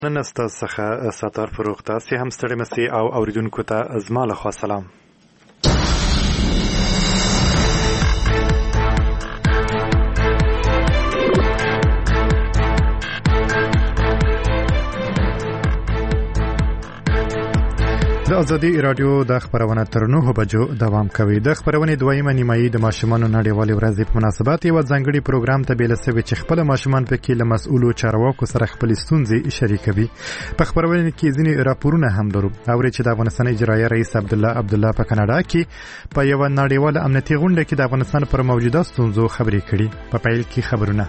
نن ستاسو څخه ستار فروغ تاسې هم ستړي مسئ او اوریدونکو ته زما لخوا سلام. د ازادي رادیو د خبرونه تر 9 بجو دوام کوي. د خبرونه دویمه نیمایي د ماشومانو نړیوالې ورځې په مناسبت یو ځانګړي پروګرام ته بیل سوي چې خپل ماشومان په کې له مسؤلو چارواکو سره خپل ستونزې شریکوي. په خبرونه کې ځینې راپورونه هم لرو. اوري چې د افغانستان اجرایي رئیس عبدالله په کاناډا کې په یو نړیواله امنیتي غونډه کې د افغانستان پر موجوده ستونزو خبرې کړي. په پیل کې خبرونه.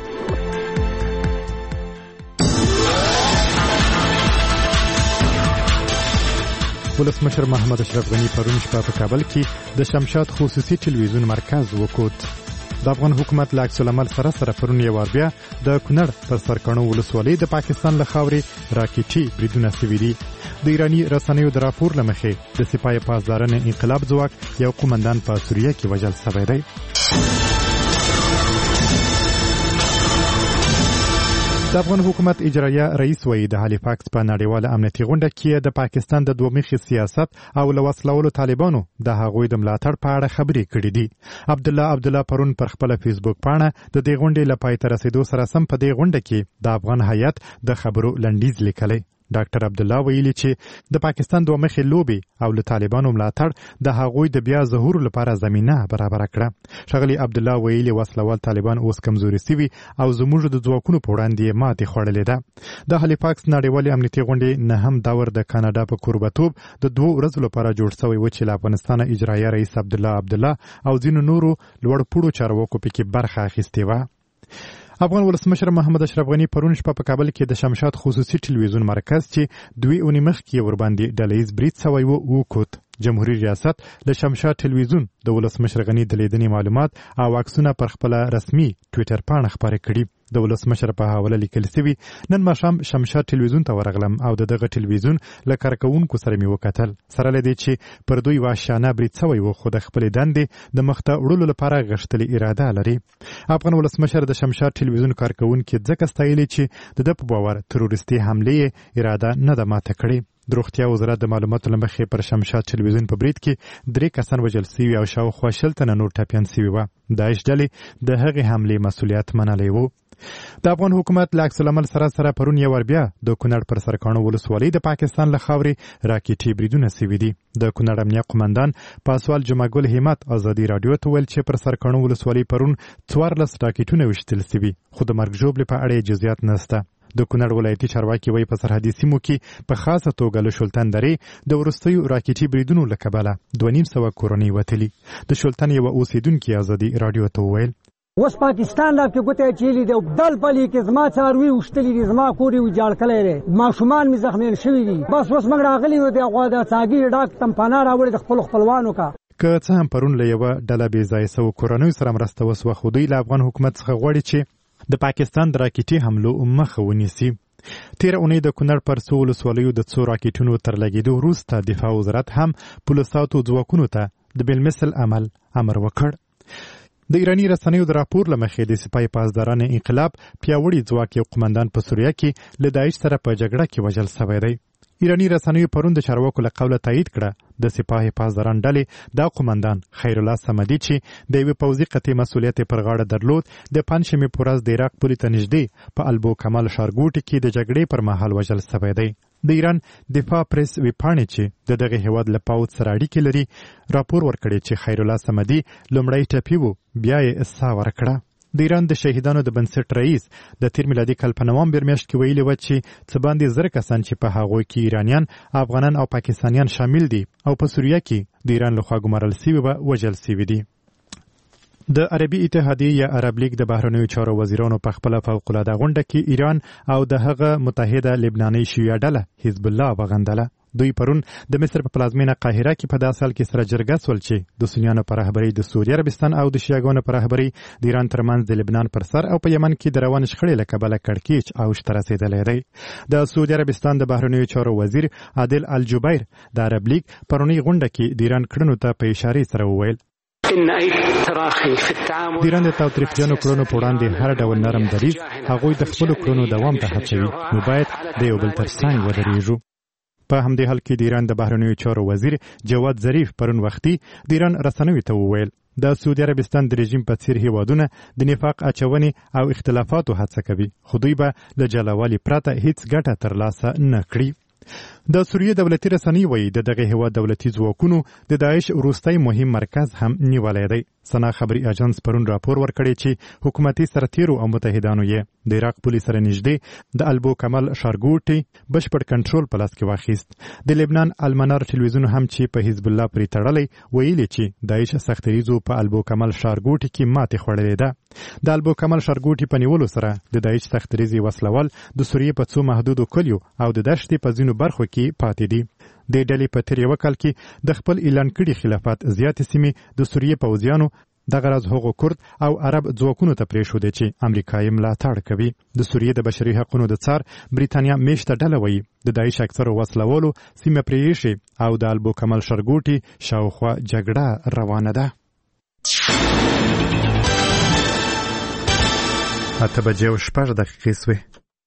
ولسمشر محمد اشرف غنی پرون شپه په کابل کې د شمشاد خصوصي ټلویزیون مرکز وکوت. د افغان حکومت له عکس العمل سره پرون یو بیا د کونړ پر سرکانو ولسوالۍ د پاکستان له خاورې راکټي بریدونه سوي دي. د ایراني رسنیو د راپور له مخې د سپاه پاسدارانو انقلاب ځواک یو قومندان په سوریه کې وژل شوی دی. د افغان حکومت اجرایه رئیس وایي د هالیفاکس په نړیواله امنیتي غونډه کې د پاکستان د دوه مخي سیاست او له وسلوالو طالبانو د هغوی د ملاتړ په اړه خبرې کړې دي. عبدالله پرون پر خپل فیسبوک پاڼه د دې غونډې له پای ته رسیدو سره سم په دې غونډه کې د افغان هیات د خبرو لنډیز لیکلی. ډاکټر عبدالله ویلي چې د پاکستان دوه مخي لوبي او له طالبانو ملاتړ د هغوی د بیا ظهور لپاره زمينه برابر کړه. شغلی عبدالله ویلي وسلوال طالبان اوس کمزوري سوي او زموږ د ځواکونو په وړاندې ماتې خوړلې ده. د هالیفاکس نړیوالې امنیتي غونډې نه هم داور د کاناډا په کوربتوب د 2 ورځو لپاره جوړ شوی و چې له افغانستان اجرایي رئیس عبدالله او ځینو نورو لوړ پوړو چارواکو پکې برخه اخیستې وه. افغان ولسمشر محمد اشرف غنی پرون شپه په کابل کې د شمشاد خصوصي ټلویزیون مرکز چې 2 اونۍ مخکې ورباندې ډلهیز برید شوی و وکوت. جمهوریت ریاست د شمشاد ټلویزیون د ولسمشر غنی د لیدنې معلومات او عکسونه پر خپل رسمي ټوئیټر پاڼه خبرې کړي. د ولسمشر په حواله لیکل شوی نن ماښام شمشاد ټلویزیون ته ورغلم او دغه ټلویزیون له کارکونکو سره مې وکتل. سره لدی چې پر دوی وحشیانه برید شوی و خو د خپل دندې د مخته وړلو لپاره غښتلې اراده لري. افغان ولسمشر د شمشاد ټلویزیون کارکونکو ځکه ستایلی چې د په باور تروریستي حمله اراده نه ده ماته کړې. د روغتیا وزارت د معلوماتو له مخې پر شمشاد ټلویزیون په برید کې 3 کسان وژل شوي او شاوخوا 60 تنه نور ټپیان شوي وه. داعش ډلې د هغې حملې مسؤلیت منلی و. د افغان حکومت له عکس العمل سره پرون یو بیا د کونړ پر سرکانو ولسوالۍ د پاکستان له خاورې راکټي بریدونه سوي دي. د کونړ امنیه قومندان پاسوال جمعګل همت ازادي رادیو ته ویل چې پر سرکانو ولسوالۍ پرون 14 راکټونه وشتل سوي خو د مرګ ژوبلې په اړه جزئیات نشته. د کونړ ولایتي چارواکي وایي په سرحدي سیمو کې په خاصه توګه له شولتن درې د وروستیو راکټي بریدونو له کبله 250 کورنۍ وتلي. د شولتن یو اوسیدونکي ازادي رادیو ته وویل اوس پاکستان لا کې ګوتې چیلې د دل پلي کې زما څاروي وشتلي دي زما کوري وجاړ کړی دی ماشومان مې زخمیان شوي دي. بس اوس موږ راغلي یو د غوا د څاګي ډاک تمپانا راوړي د خپلوانو کا که څه هم پرون له یو ډله بې ځایه سوو کورنیو سره مرسته وسوه خو دوی له افغان حکومت څخه غواړي چې د پاکستان د راکټي حملو مخه ونیسي. تیر اونۍ د کونړ پر څو ولسوالیو د 2 راکټونو تر لګېدو وروسته دفاع وزارت هم پولیساتو ځواکونو ته د بالمثل عمل امر وکړ. د ایراني رسنیو د راپور له مخې د سپاه پاسدارانو انقلاب پیاوړي ځواک یو قومندان په سوریه کې له داعش سره په جګړه کې وژل شوی دی. ایراني رسنیو پرون د چارواکو له قوله تایید کړه د سپاه پاسداران ډلې د قومندان خیر الله صمدي چې د یوې پوځي قطعې مسؤلیت پر غاړه درلود د پنجشنبې په ورځ د عراق پولې ته نږدې په البو کمال ښارګوټي کې د جګړې پر مهال وژل شوی دی. د ایران دفاع پریس ویبپاڼې چې د دغه هیواد له پوځ سره اړیکې لري راپور ورکړی چې خیر الله صمدي لومړی ټپي و بیا یې ساه ورکړه. د ایران د شهیدانو د بنسټ رئیس د تیر میلادي کال په نوامبر میاشت کې ویلي و چې څه باندې 1000 کسان چې په هغوی کې ایرانیان، افغانان او پاکستانیان شامل دي او په سوریه کې د ایران لخوا ګمارل شوي و وژل شوي دي. د عربي اتحادیې یا عرب لیگ د بهرنیو چارو وزیرانو په خپل فوق العاده غونډه کې ایران او د هغه متحده لبناني شیعه ډله حزب الله وغندله. دوی پرون د مصر په پلازمینه قاهره کې په داسې حال کې سره جرګه سول چې د سنیانو په رهبرۍ د سعودي عربستان او د شیعاګانو په رهبرۍ د ایران ترمنځ د لبنان پر سر او په یمن کې د روان شخړې له کبله کړکېچ اوج ته رسېدلی دی. د سعودي عربستان د بهرنیو چارو وزیر عادل الجبیر د عرب لیگ پرونی غونډه کې د ایران کړنو ته په اشارې سره وویل د ایران د تاوتریخجنو کړنو په وړاندې هر ډول نرم دریځ هغوی د خپلو کړنو دوام ته هڅوي، نو باید د یو بل تر څنګ ودرېږو. په همدې حال کې د ایران د بهرنیو چارو وزیر جواد ظریف پرون وختي د ایران رسنیو ته وویل د سعودي عربستان د رژیم په څیر هیوادونه د نفاق اچونې او اختلافاتو هڅه کوي، خو دوی به له جلاوالي پرته هیڅ ګټه ترلاسه نه کړي. د سوریې دولتي رسنۍ وایي د دغه هیواد دولتي ځواکونو د داعش وروستی مهم مرکز هم نیولی دی. سنا خبري اژانس پرون راپور ورکړی چې حکومتي سرتیرو او متحدانو یې د عراق پولیس سره نږدې د البو کمال شارګوټي بشپړ کنټرول په لاس کې واخیست. د لبنان المنار ټلویزیون هم چې په حزب الله پرې تړلی ویلي چې داعش سختریزو په البو کمال شارګوټي کې ماتې خوړلې ده. د البو کمال شارګوټي په نیولو سره د داعش سختریزي وسلوال د سوریې په څو محدودو کلیو او د دشتې په ځینو برخو کې پاتې دي. د ډلې په تیر یو کال کې د خپل اعلان کړي خلافت زیاتې سیمې د سوریې پوځیانو دغه راز هغو کرد او عرب ځواکونو ته پرېښودې چې امریکا یې ملاتړ کوي. د سوریې د بشري حقونو د څار بریتانیا میشته ډله وایي د داعش اکثرو وسلوالو سیمه پرې ایښې او د البو کمال شارګوټي شاوخوا جګړه روانه ده. 8:06 سوې.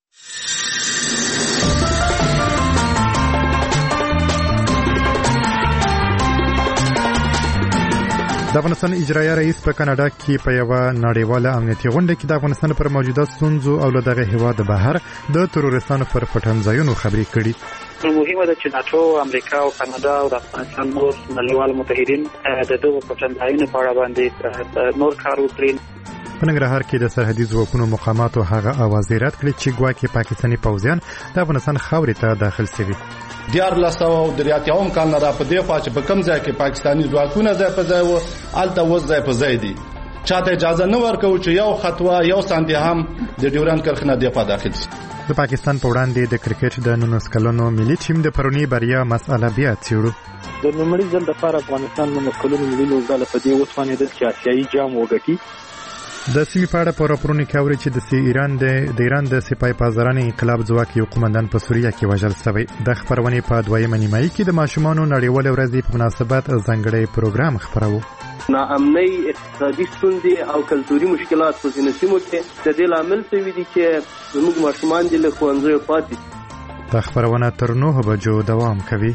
د افغانستان اجرایه رئیس په کاناډا کې په یوه نړیواله امنیتي غونډه کې د افغانستان پر موجوده ستونزو او له دغه هیواد بهر د تروریستانو پر پټنځایونو خبرې کړي. مهمه ده چې ناتو، امریکا او کاناډا او د افغانستان نور نړیوال متحدین د دغو پټنځایونو په اړه باندې نور کار وکړي. په ننګرهار کې د سرحدي ځواکونو مقاماتو هغه اوازې رد کړې چې ګواکې پاکستاني پوځیان د افغانستان خاورې ته داخل شوي. 1483 کال نه را په دې خوا چې په کوم ځای کې پاکستاني ځواکونه ځای په ځای وو، هلته اوس ځای په ځای دي. چاته اجازه نه ورکوو چې یو خطوه یو سانتي هم د ډیورنډ کرښې نه دې خوا داخل شي. د پاکستان په وړاندې د کرکټ د 19 کلنو ملي ټیم د پرونی بریا مسأله بیا څېړو. د لومړي ځل لپاره افغانستان 19 کلنو ملي لوبډله په دې وتوانېدل چې آسیایي جام وګټي. د سیمې په اړه په راپورونو کې اوري چې د ایران د سپاه پاسدارانو انقلاب ځواک یو قومندان په سوریه کې وژل شوی. د خبرونې په دویمه نیمایي کې د ماشومانو نړیوالې ورځې په مناسبت ځانګړی پروګرام خپراوه. ناامنۍ، اقتصادي ستونزې او کلتوري مشکلات په ځینو سیمو کې د دې لامل شوي دي چې زموږ ماشومان دې له ښوونځیو پاتې. دا خبرونه تر 9 بجو دوام کوي.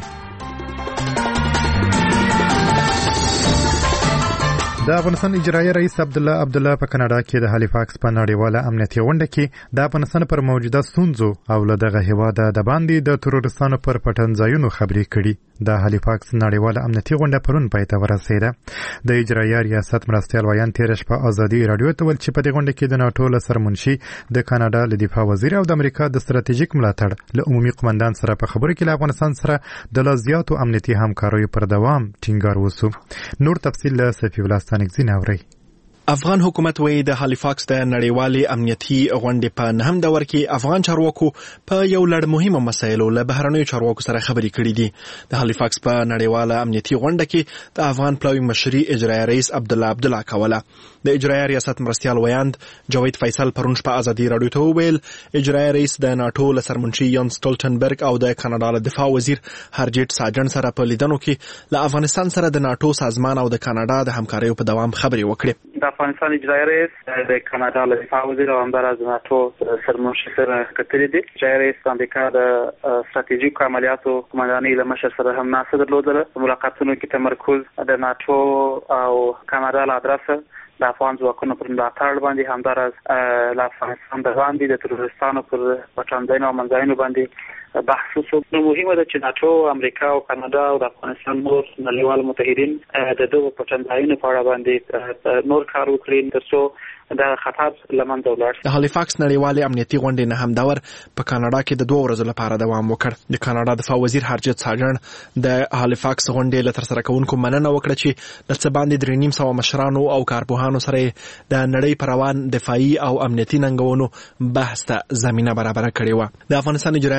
د افغانستان اجرایه رئیس عبدالله په کاناډا کې د هالیفاکس په نړیواله امنیتي غونډه کې د افغانستان پر موجوده ستونزو او له دغه هیواده د باندې د تروریستانو پر پټنځایونو خبرې کړي. د هالیفاکس نړیواله امنیتي غونډه پرون پای ته ورسېده. د اجرایه ریاست مرستیال ویان تېره شپه ازادي راډیو ته ویل چې په دې غونډه کې د ناټو له سرمنشي، د کاناډا له دفاع وزیر او د امریکا د ستراتیژیک ملاتړ له عمومي قومندان سره په خبرو کې له افغانستان سره د لا زیاتو امنیتي همکاریو پر دوام ټینګار وسو. نور تفصیل له سفی الله ستانکزي اوري. افغان حکومت وایي د هالیفاکس د نړیوالې امنیتي غونډې په نهم دور کې افغان چارواکو په یو لړ مهمه مسایلو له بهرنیو چارواکو سره خبرې کړې دي. د هالیفاکس په نړیواله امنیتي غونډه کې د افغان پلاوي مشري اجرایه رئیس عبدالله کوله. د اجرایه ریاست مرستیال ویاند جاوید فیصل پرون شپه ازادي راډیو ته وویل اجرایه رئیس د ناټو له سرمنشي یان سټولټنبرګ او د کاناډا له دفاع وزیر هرجیټ ساجن سره په لیدنو کې له افغانستان سره د ناټو سازمان او د کاناډا د همکاریو په دوام خبرې وکړې. د افغانستان اجرایه رئیس د کاناډا له دفاع وزیر او همداراز د ناټو سرمنشي سره کتلې دي. اجرایه رئیس د امریکا د ستراتیژیکو عملیاتو قومندانۍ له مشر سره هم ناسته درلودله. ملاقاتونو کې تمرکز د ناټو او کاناډا له ادرسه د افغان ځواکونو پر ملاتړ باندې، همداراز له افغانستان د باندې د تروریستانو پر پټنځایونو او منځایونو باندې بحث وشو. مهمه ده چې ناټو، امریکا او کاناډا او د افغانستان نور نړیوال متحدین د دغو پټنځایونو په اړه باندې نور کار وکړي ترڅو دا خطر لمنځه ولاړ شي. د هالیفاکس نړیوالې امنیتي غونډې نه هم دور په کاناډا کې د 2 ورځو لپاره دوام وکړ. د کاناډا دفاع وزیر هرجیټ ساجن د هالیفاکس غونډې له ترسره کوونکو مننه وکړه چې د څه باندې 3.5 مشرانو او کارپوهانو سره د نړۍ پر روان دفاعي او امنیتي ننګونو بحث ته زمينه برابر کړې و. د افغانستان اجرایه رئیس ډاکټر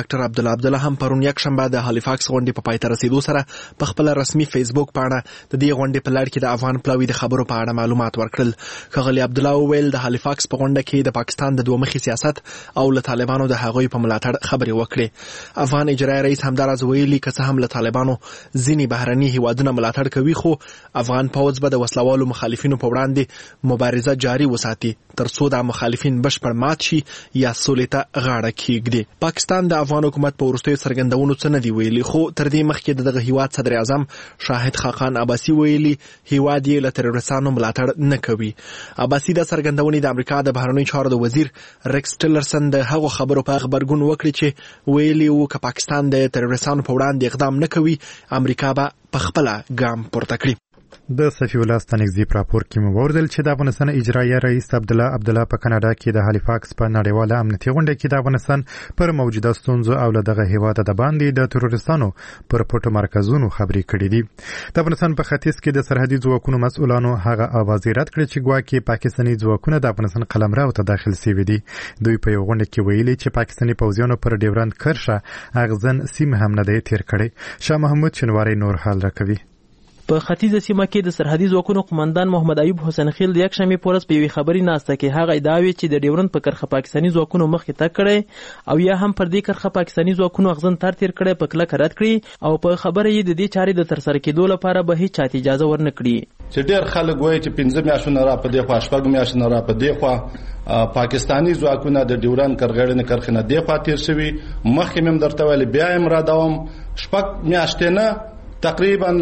ډاکټر عبدالله هم پرون یکشنبه د هالیفاکس غونډې په پای ته رسیدو سره په خپل رسمي فیسبوک پاڼه د دې غونډې په لړ کې د افغان پلاوي د خبرو په اړه معلومات ورکړل. ښاغلي عبدالله وویل د هالیفاکس په غونډه کې د پاکستان د دوه مخي سیاست او له طالبانو د هغوی په ملاتړ خبرې وکړې. افغان اجرایي رئیس همداراز ویلي که څه هم له طالبانو ځینې بهرني هیوادونه ملاتړ کوي خو افغان پوځ به د وسلوالو مخالفینو په وړاندې مبارزه جاري وساتي ترڅو د مخالفین بشپړ مات شي یا سولې ته غاړه کېږدي. پاکستان د افغان حکومت په وروستیو څرګندونو څه نه دي ویلي خو تر دې مخکې دغه هیواد صدر اعظم شاهد خاقان عباسي ویلي هیواد یې له تروریستانو ملاتړ نه کوي. عباسي د څرګندونې د امریکا د بهرنیو چارو د وزیر ریکس ټیلرسن د هغو خبرو په خبرګون وکړي چې ویلي وو که پاکستان د تروریستانو په وړاندې اقدام نه کوي امریکا به په خپله ګام پورته کړي. د صفی الله ستانکزی په راپور کې مو وردل چې د افغانستان اجرایي رئیس عبدالله په کاناډا کې د هالیفاکس په نړیواله امنیتي غونډه کې د افغانستان پر موجوده ستونزو او له دغه هیواد د باندې د تروریستانو پر پټو مرکزونو خبرې کړې دي. د افغانستان په ختیځ کې د سرحدي ځواکونو مسؤلانو هغه اواز رد کړ چې ګواکې پاکستاني ځواکونه د افغانستان قلمرو ته داخل شوي دي. دوی په یو غونډه کې ویلي چې پاکستاني پوځیانو پر ډیورند کرښه اغزن سیمه هم نه دی تیر کړی. شاه محمود شنواری نور حال راکوي. په ختیځه سیمه کې د سرحدي ځواکونو قومندان محمد ایوب حسین خیل د یکشنبې په ورځ په یوې خبري ناسته کې هغه ادعا چې د ډیورند په کرښه پاکستاني ځواکونو مخکې تګ کړی او یا هم پر دې کرښه پاکستاني ځواکونو اغزن تیر کړی په کلکه رد کړي او په خبره یې د دې چارې د ترسره کېدو لپاره به هیڅ چاته اجازه ورنه کړي. چې ډېر خلک وایي چې 15 میاشتونه را په دې خوا 6 میاشتونه را په دې خوا پاکستاني ځواکونه د ډیورند کرښې نه دې خوا تیر شوي. مخکې مې درته ویلي بیا یې را دوم 6 میاشتې نه تقریبا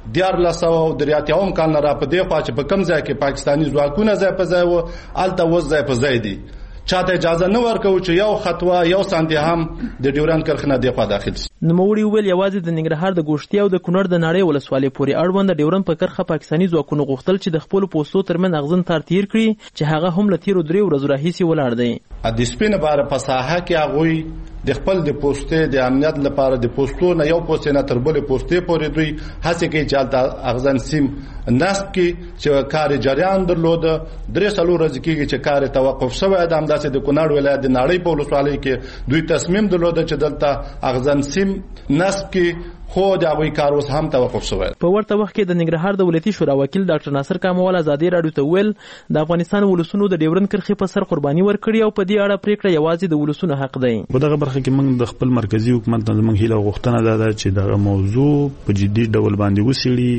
1483 کال نه را په دې خوا چې په کم ځای کې پاکستاني ځواکونه ځای په ځای وو هلته اوس ځای په ځای دي. چاته اجازه نه ورکوي چې یو خطوه یو سانتي هم د ډیورند کرښې نه دې خوا داخل شي. نوموړي وویل یوازې د ننګرهار د ګوشتي او د کونړ د ناړۍ ولسوالۍ پورې اړوند د ډیورند په کرښه پاکستاني ځواکونو غوښتل چې د خپلو پوستو ترمن اغزن تار تیر کړي چې هغه هم له تیرو 3 ورځو راهیسې ولاړ دی. د سپینه باره په ساحه کې هغوی د خپل د پوستې د امنیت لپاره د پوستو نه یو پوستې نه تر بلې پوستې پورې دوی هڅې کوي چې هلته اغزن سیم نصب کړي چې کار جریان درلوده. 3 ورځې کېږي چې کار توقف شوی دی. همداسې د کونړ ولایت د ناړۍ په ولسوالۍ کې دوی تصمیم درلوده چې دلته اغزن سیم نصب کړي خو د هغوی کار اوس هم توقف شوی. په ورته وخت کې د ننګرهار د ولایتي شورا وکیل ډاکټر ناصر کاموال ازادي راډیو ته ویل د افغانستان ولسونو د ډیورند کرښې په سر قرباني ورکړي او په دې اړه پریکړه یوازې د ولسونو حق دی. په دغه برخه کې موږ د خپل مرکزی حکومت نه موږ هیله غوښتنه ده چې دغه موضوع په جدي ډول باندې وڅېړي،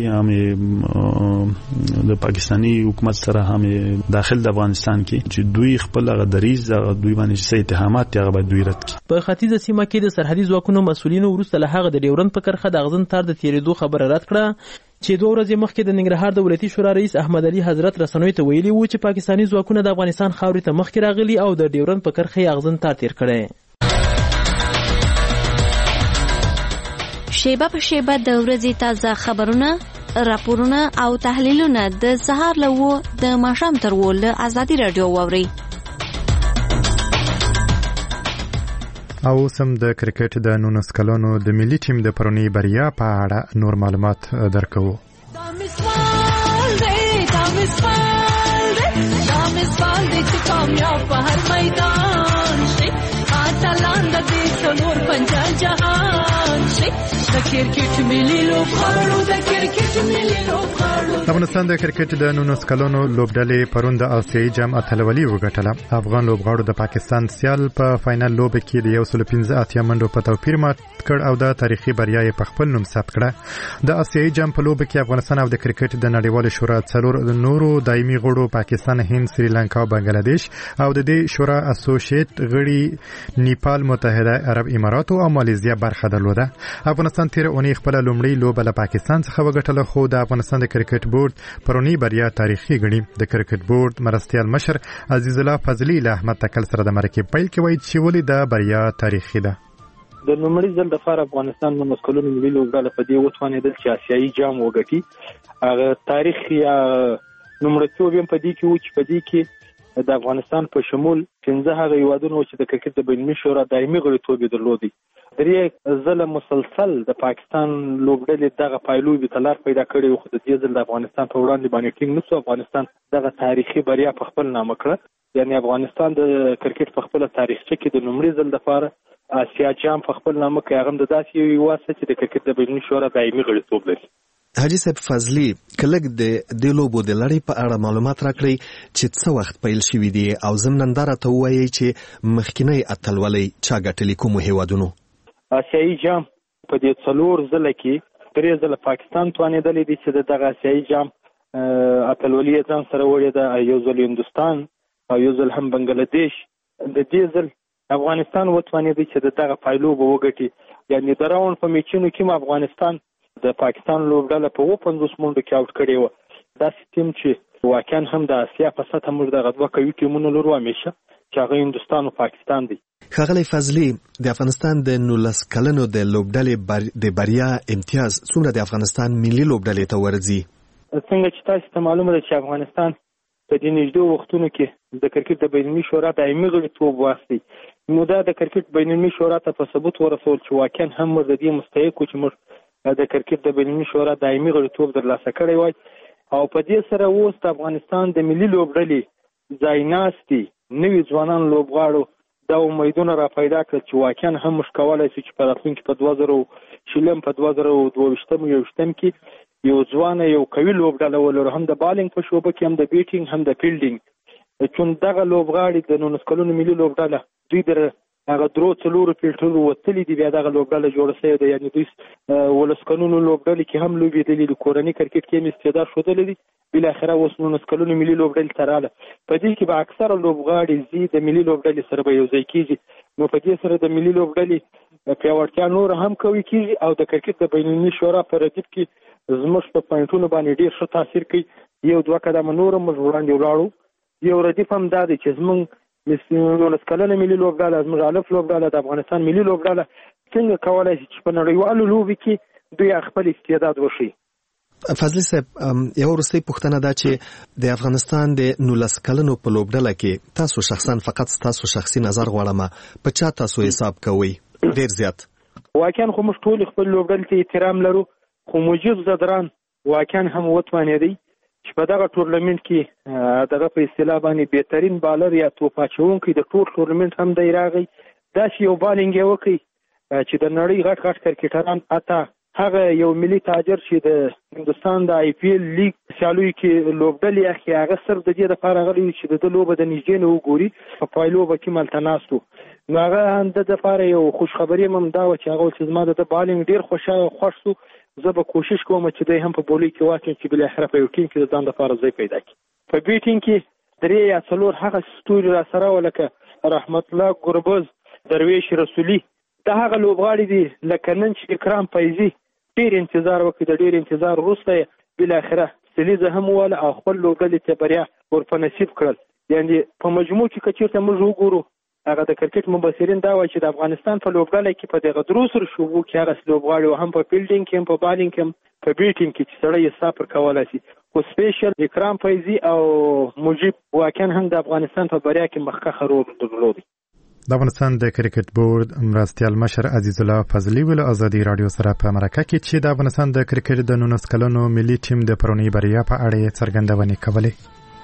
هم د پاکستاني حکومت سره هم داخل د افغانستان کې چې دوی خپل غدریز دوی باندې څه اتهامات هغه باید دوی رد کړي. په ختیځه سیمه کې د سرحدي ځواکونو مسؤلینو وروسته له هغه د ډیورند په کرښه د اغزن تار د تیریدو خبره رد کړه چې 2 ورځې مخکې د ننګرهار د ولایتي شورا رئیس احمد علي حضرت رسنوي ته ویلي وو چې پاکستاني ځواکونه د افغانستان خاورې ته مخکې راغلي او د ډیورند په کرښه یې اغزن تار تیر کړی. شیبه په شیبه د ورځې تازه خبرونه، راپورونه او تحلیلونه د سهار له 9 د ماښام تر 10 له ازادي راډیو واورئ. او سم د کرکټ د 19 کلونو د ملي ټیم د پرونی بریا په اړه نور معلومات درکو. افغانستان د کرکټ د 19 کلونو لوبډلې پرون د آسیایي جام اتلولي وګټله. افغان لوبغاړو د پاکستان سیال په فائنل لوب کې د 115 منډو په توپیر مات کړ او د تاریخي بریا په خپل نوم ثبت کړه. د آسیایي جام په لوب کې افغانستان او د کرکټ د نړیوال شورا څلور نورو دایمي غړو پاکستان، هند، سریلانکا او بنگلاديش او د دې شورا اسوسییټ غړي نیپال، متحده عرب امارات او مالیزیا برخه درلوده. افغانستان تیر اونۍ خپل لومړی لوب له پاکستان څخه وګټله خو د افغانستان د کرکټ بورډ پرونی بریا تاریخي ګڼي. د کرکټ بورډ مرستیال مشر عزیز الله فضلی له احمد تکل سره د مرکې پیل کې وایي چې ولې د بریا تاریخي ده. د لومړي ځل د فار افغانستان د مسکولونو ملي لوبډله په دې وتوانېدل چې آسیایي جام وګټي. هغه تاریخ یا لومړیتوب یې په دې کې و چې په دې کې د افغانستان په شمول 15 هغه هیوادونه چې د کرکټ د بینالمللي شورا دایمي غړیتوب یې درلودی درې ځله مسلسل د پاکستان لوبډلې دغه پایلوبي ته لار پیدا کړې وو، خو د دې ځل د افغانستان په وړاندې باندې ټینګ نه شو. افغانستان دغه تاریخي بریا په خپل نامه کړه. یعنی افغانستان د کرکټ په خپل تاریخچه کې د لومړي ځل لپاره آسیا جام په خپل نامه کې هغه د داسې یو واسطه چې د کرکټ د بینالمللي شورا دایمي غړیتوب لري. حاجی صاحب فضلي کلک د لوبو د لړۍ په اړه معلومات راکړئ چې څه وخت پیل شوی دی او ضمن دره ته وایي چې مخکینی اتلولۍ چا ګټلې کومو هیوادونو؟ آسیایي جام په دې 4 ځله کې 3 ځله پاکستان توانېدلی دی چې دغه آسیایي جام اتلولي ځان سره وړې ده، یو ځل هندوستان او یو ځل هم بنگلاديش. د دې ځل افغانستان وتوانېدی چې دغه پایلوبه وګټي. یعنی د راوند په میچونو کې افغانستان د پاکستان لوبډله په 50 منډو کې اوټ کړې و. دا ټیم چې واقعا هم د آسیا په سطح موږ دغه دوه قوي ټیمونه لرو همیشه، چې هغه هندوستان او پاکستان دی. ښاغلی فضلي، د افغانستان د 19 کلنو د لوبډلې د بریا امتیاز څومره د افغانستان ملي لوبډلې ته ورځي؟ څنګه چې تاسو ته معلومه ده چې افغانستان په دې نږدې وختونو کې د کرکټ د بینالمللي شورا دایمي غړیتوب واخیستی، نو دا د کرکټ بینالمللي شورا ته په ثبوت ورسول چې واقعا هم موږ د دې مستحق وو چې موږ د کرکټ د بینالمللي شورا دایمي غړیتوب ترلاسه کړی وای. او په دې سره اوس د افغانستان د ملي لوبډلې ځایناستي نوي ځوانان لوبغاړو دا امیدونه را پیدا کړل چې واقعا هم موږ کولی شو چې په راتلونکي په 2000 په 2022 کې یو ځوان یو قوي لوبډله ولرو، هم د بالینګ په شوبه کې، هم د بیټینګ، هم د فیلډینګ. چون دغه لوبغاړي د 19 کلونو ملي لوبډله دوی در هغه 3-4 پیلټونو وتلي دي، بیا دغه لوبډله جوړه شوې ده. یعنی دوی 19 کلونو لوبډلې کې هم لوبېدلي دي، کورني کرکټ کې هم استعداد ښودلی دي، بالاخره اوس 19 کلونو ملي لوبډلې ته راغله. په دې کې به اکثره لوبغاړي زی د ملي لوبډلې سره به یو ځای کېږي، نو په دې سره د ملي لوبډلې پیاوړتیا نور هم قوي کېږي او د کرکټ د بینالمللي شورا په ردیف کې زموږ په پوینټونو باندې ډېر ښه تاثیر کوي. یو دوه قدمه نور موږ وړاندې ولاړو. یو ردیف هم دا دی چې زموږ 19 کلنه ملي لوبډله، زموږ الف لوبډله، د افغانستان ملي لوبډله څنګه کولی شي چې په نړیوالو لوبو کې دوی خپل استعداد وښيي. فضلي صاحب، یو وروستۍ پوښتنه ده چې د افغانستان د 19 کلنو په لوبډله کې تاسو شخصا فقط تاسو شخصي نظر غواړم، په چا تاسو حساب کوئ ډېر زیات؟ واقعا خو موږ ټول خپل لوبډلې ته احترام لرو، خو مجیب زدران واقعا هم وتوانېدی چې په دغه ټورنمنټ کې دغه په اصطلاح باندې بهترین بالر یا توپ اچوونکی د ټول ټورنمنټ هم دی راغی. داسې یو بالینګ یې وکړي چې د نړۍ غټ غټ کرکټران اته هغه یو ملي تاجر چې د هندوستان د IPL لیګ سیالیو کې لوبډلې اخی، هغه صرف د دې لپاره غلی چې د لوبه د نږدې نه وګوري، په پایلوبه کې ملته ناست وو. نو هغه د لپاره یو خوشخبري هم دا و چې هغه چې زما د بالینګ ډېر خوښ شو. زه به کوشش کوم چې دوی هم په بولي کې واچوم چې بالاخره په یو ټیم کې د ځان لپاره ځای پیدا کړي. په بیټینګ کې 3 یا 4 هغه ستوري را سره ولکه رحمت الله ګربز، درویش رسولي، دا هغه لوبغاړي دي لکه نن چې اکرام فیضي ډېر انتظار وکړي، د ډېر انتظار وروسته بالاخره سلیزه هم وواله او خپل لوبډلې ته بریا ورپه نصیب کړل. یعنی په مجموع کې که چېرته موږ وګورو، هغه د کرکټ مبصرین دا وایي چې د افغانستان په لوبډله کې په دغه 3 شوبو کې هغه لوبغاړي هم په فیلډینګ کې، هم په بالینګ کې، هم په بیټینګ کې چې سړی یې صبر کولی شي. خو سپیشل اکرام فیضي او مجیب واقعا هم د افغانستان په بریا کې مخکښه رول درلودی. د افغانستان د کرکټ بورډ مرستیال مشر عزیز الله فضلي ویل ازادي رادیو سره په مرکه کې چې د افغانستان د کرکټ د 19 کلنو ملي ټیم د پرونی بریا په اړه څرګندونې کولې.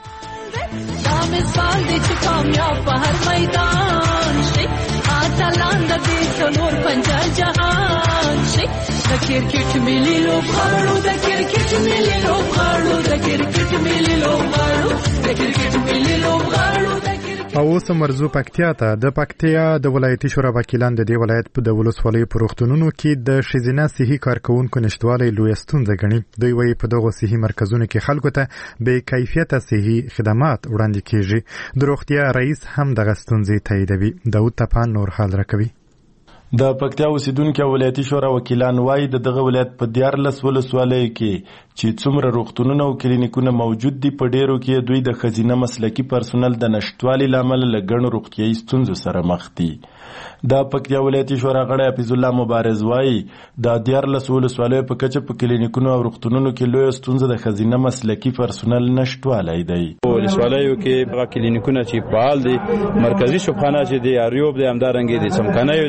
مثال دې چې کامیاب په هر میدان شي، اتلان د دې څلور پنځه جهان شي. د کرکټ ملي لوبغاړو، د کرکټ ملي لوبغاړو، د کرکټ ملي لوبغاړو، د کرکټ ملي لوبغاړو. او اوس مرزو پکتیا ته. د پکتیا د ولایتي شورا وکیلان د دې ولایت په د ولسوالیو په روغتونونو کې د ښځینه صحي کارکوونکو نشتوالی لویه ستونزه ګڼي. دوی وایي په دغو صحي مرکزونو کې خلکو ته بې کیفیته صحي خدمات وړاندې کیږي. د روغتیا رئیس هم دغه ستونزې تاییدوي. داود تپان نور حال راکوي. د پکتیا اوسیدونکو ولایتي شورا وکیلان وایي د دغه ولایت په 14 ولسوالیو کې چې څومره روغتونونه او کلینیکونه موجود دي، په ډیرو کې دوی د ښځینه مسلکي پرسونل د نشټوالي له امله له ګڼو روغتیایي ستونزو سره مخ دي. د پکتیا ولایتي شورا غړی حفیظ الله مبارز وایي د 14 ولسوالیو په کچه په کلینیکونو او روغتونونو کې لویه ستونزه د ښځینه مسلکي پرسونل نشټوالی دی. ولسوالیو کې هغه کلینیکونه چې فعال دي، مرکزي شفاخانه چې دی، اریوب دی، همدارنګه دی څمکنیو دی،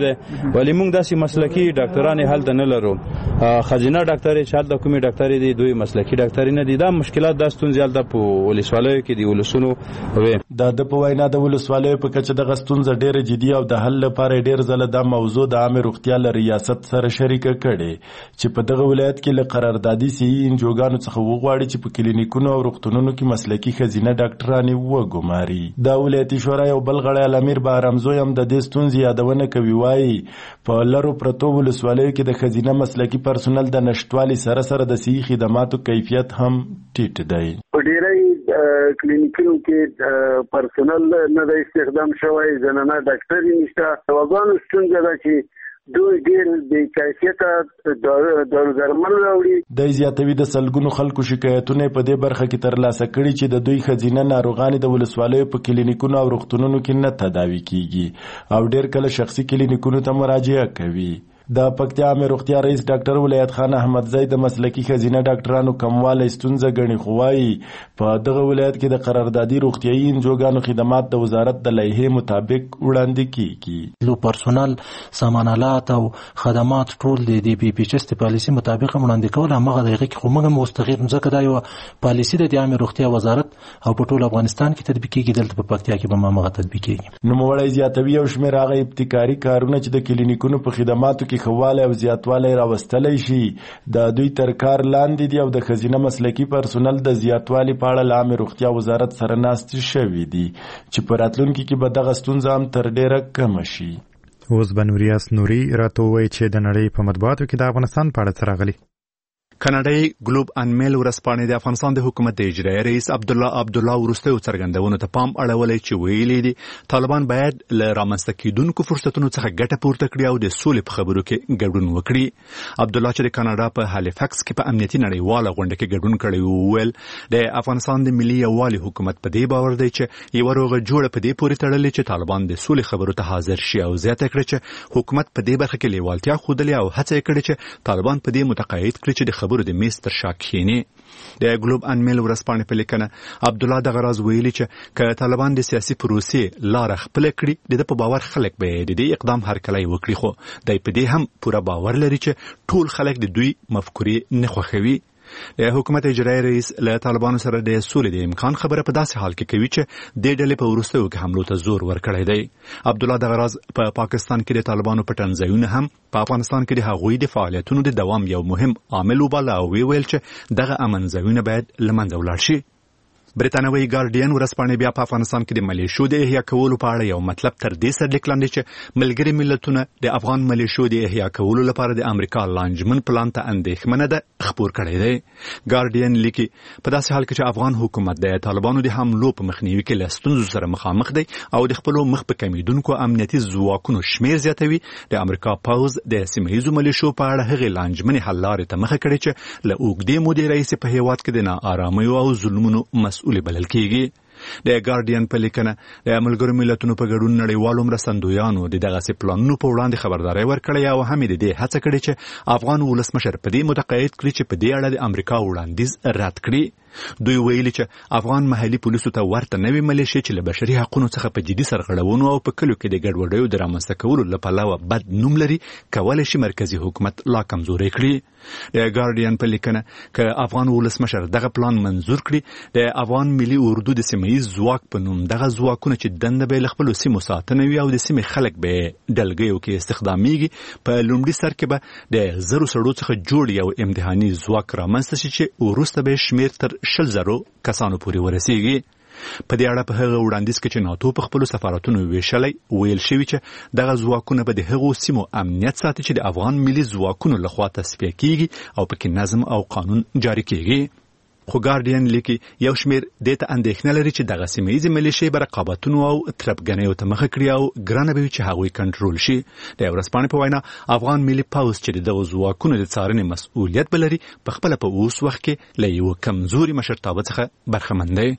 ولی موږ داسې مسلکي ډاکټران هلته نه لرو. خزینه ډاکټر چې هلته کومې ډاکټرې دي دوی مسلکي ډاکټرې نه دي. دا مشکلات دا ستونزې هلته په ولسوالیو کې دي ولسونو وې. د په وینا د ولسوالیو په کچه دغه ستونزه ډېره جدي او د حل لپاره ډېر ځله دا موضوع د عامه روغتیا له ریاست سره شریکه کړې چې په دغه ولایت کې له قراردادي صحي انجوګانو څخه وغواړي چې په کلینیکونو او روغتونونو کې مسلکي خزینه ډاکټرانې وګماري. دا ولایتي شورا یو بل غړی الامیر بهرامزوی هم د دې ستونزې یادونه کوي. وایي په لرو پرتو ولسوالیو کې د خزینه مسلکي پرسونل د نشټوالي سره سره د صحي خدماتو کیفیت هم ټیټ دی. په ډېری کلینیکونو کې پرسونل نه د استخدام شوی، زنانه ډاکټرې نشته. وګانو ستونزه ده چې دوی ډېر بې کیفیته دارو درمل راوړي. دی زیاتوي د سلګونو خلکو شکایتونه په دې برخه کې ترلاسه کړي چې د دوی ښځینه ناروغانې د ولسوالیو په کلینیکونو او روغتونونو کې نه تداوي کیږي او ډېر کله شخصي کلینیکونو ته مراجعه کوي. د پکتیا عامه روغتیا رئیس ډاکټر ولایت خان احمدزی د مسلکي خزینه ډاکټرانو کموالی ستونزه ګڼي، خو وایي په دغه ولایت کې د قراردادي روغتیایي انجوګانو خدمات د وزارت د لایحې مطابق وړاندې کیږي. لو پرسونل سامانالات او خدمات ټول د بي پی ایچ اس پالیسي مطابق وړاندې کول. هغه دغه کې خو موږ مستقیم ځکه دا یو پالیسي د عامه روغتیا وزارت او په ټول افغانستان کې تطبیق کیږي، دلته په پکتیا کې به هغه تطبیق کیږي. نوموړی زیاتوي یو شمېر هغه ابتکاري کارونه چې د کلینیکونو په خدماتو کې خواله او زیاتوالی راوستلی شي د دوی تر کار لاندې دي او د ښځینه مسلکي پرسونل د زیاتوالي په اړه له عامې روغتیا وزارت سره ناستې شوي دي چې په راتلونکي کې به دغه ستونزه هم تر ډیره کمه شي. اوس به نوریاس نوري راته ووایي چې د نړۍ په مطبوعاتو کې د افغانستان په اړه څه راغلي. کاناډایي ګلوب ان میل ورځپاڼې د افغانستان د حکومت د اجرایي رئیس عبدالله وروستیو څرګندونو ته پام اړولی چې ویلي دي طالبان باید له رامنځته کېدونکو فرصتونو څخه ګټه پورته کړي او د سولې په خبرو کې ګډون وکړي. عبدالله چې د کاناډا په هالیفکس کې په امنیتي نړیواله غونډه کې ګډون کړی وویل د افغانستان د ملي یووالي حکومت په دې باور دی چې یوه روغه جوړه په دې پورې تړلې چې طالبان د سولې خبرو ته حاضر شي او زیاته کړه چې حکومت په دې برخه کې لیوالتیا ښودلې او هڅه یې کړې چې طالبان په دې متقاعد کړي چې د خبرو د میز تر شا کښیني. د ګلوب ان میل ورځپاڼې په لیکنه عبدالله دغه راز ویلي چې که طالبان د سیاسي پروسې لاره خپله کړي د ده په باور خلک به د دې اقدام هرکلی وکړي، خو دی په دې هم پوره باور لري چې ټول خلک د دوی مفکورې نه خوښوي. د حکومت اجرایي رئیس له طالبانو سره د سولې د امکان خبره په داسې حال کې کوي چې د ډلې په وروستیو کې حملو ته زور ورکړی دی. عبدالله دغه راز په پاکستان کې د طالبانو پټنځایونه هم په افغانستان کې د هغوی د فعالیتونو د دوام یو مهم عامل وباله او ویل چې دغه امنځایونه باید له منځه ولاړ شي. بریتانوي ګارډین ورځپاڼې بیا په افغانستان کې د ملیشو د احیا کولو په اړه یو مطلب تر دې سرلیک لاندې چې ملګري ملتونه د افغان ملیشو د احیا کولو لپاره د امریکا لانجمن پلان ته اندېښمنه ده خپور کړی دی. ګارډین لیکي په داسې حال کې چې افغان حکومت د طالبانو د حملو په مخنیوي کې له ستونزو سره مخامخ دی او د خپلو مخ په کمیدونکو امنیتي ځواکونو شمیر زیاتوي، د امریکا پوځ د سیمه ییزو ملیشو په اړه هغې لانجمنې حل لارې ته مخه کړې چې له اوږدې مودې راهیسې په هېواد کې د ناآرامیو او ظلمونو مسؤل بلل کیږي. د ګارډین په لیکنه د ملګرو ملتونو په ګډون نړیوالو مرستندویانو د دغسې پلانونو په وړاندې خبرداری ورکړی او هم د دې هڅه کړې چې افغان ولسمشر په دې متقاعد کړي چې په دې اړه د امریکا وړاندیز رد کړي. دوی ویلي چې افغان محلي پولیسو ته ورته نوې ملیشې چې له بشري حقونو څخه په جدي سرغړونو او په کلیو کې د ګډوډیو د رامنځته کولو له پلوه بد نوم لري، کولی شي مرکزي حکومت لا کمزوری کړي. د ګارډین په لیکنه که افغان ولسمشر دغه پلان منظور کړي، د افغان ملي اردو د سیمه ییز ځواک په نوم دغه ځواکونه چې دنده به یې له خپلو سیمو ساتنه وي او د سیمې خلک به یې ډلګیو کې استخدامیږي، په لومړي سر کې به د زرو سړو څخه جوړ یو امتحاني ځواک رامنځته شي چې وروسته به یې شمیر تر 100,000 کسانو پورې ورسیږي. په دې اړه په هغه وړاندیز کې چې ناتو په خپلو سفارتونو ویشلی ویل شوي چې دغه ځواکونه به د هغو سیمو امنیت ساتي چې د افغان ملي ځواکونو لخوا تصفیه کیږي او پکې نظم او قانون جاری کیږي. خو ګارډین لیکي یو شمیر دې ته اندېښنه لري چې دغه سیمه ییزې ملیشې به رقابتونو او تربګنیو ته مخه کړي او ګرانه به وي چې هغوی کنټرول شي. د ورځپاڼې په وینا افغان ملي پوځ چې د دغو ځواکونو د څارنې مسؤلیت به لري، پخپله په اوس وخت کې له یوه کمزوري مشرتابه څخه برخمن دی.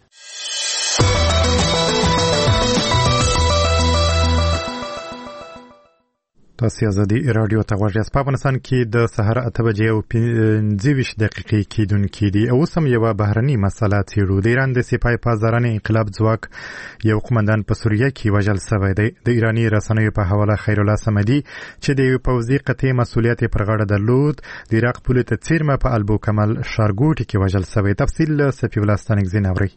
تاسو ازادي رادیو ته غوږ یاست. په افغانستان کې د سهار 8:25 دقیقې کېدونکې دي. اوس هم یوه بهرني مسله څېړو. د ایران د سپاه پاسداران انقلاب ځواک یو قمندان په سوریه کې وژل شوی دی. د ایراني رسنیو په حواله خیرالله صمدي چې د یو پوځي قطعې مسؤلیت پر غاړه درلود د عراق پولې ته څیرمه په البو کمل ښارګوټي کې وژل شوی. تفصیل صفي الله ستانکزي اوري.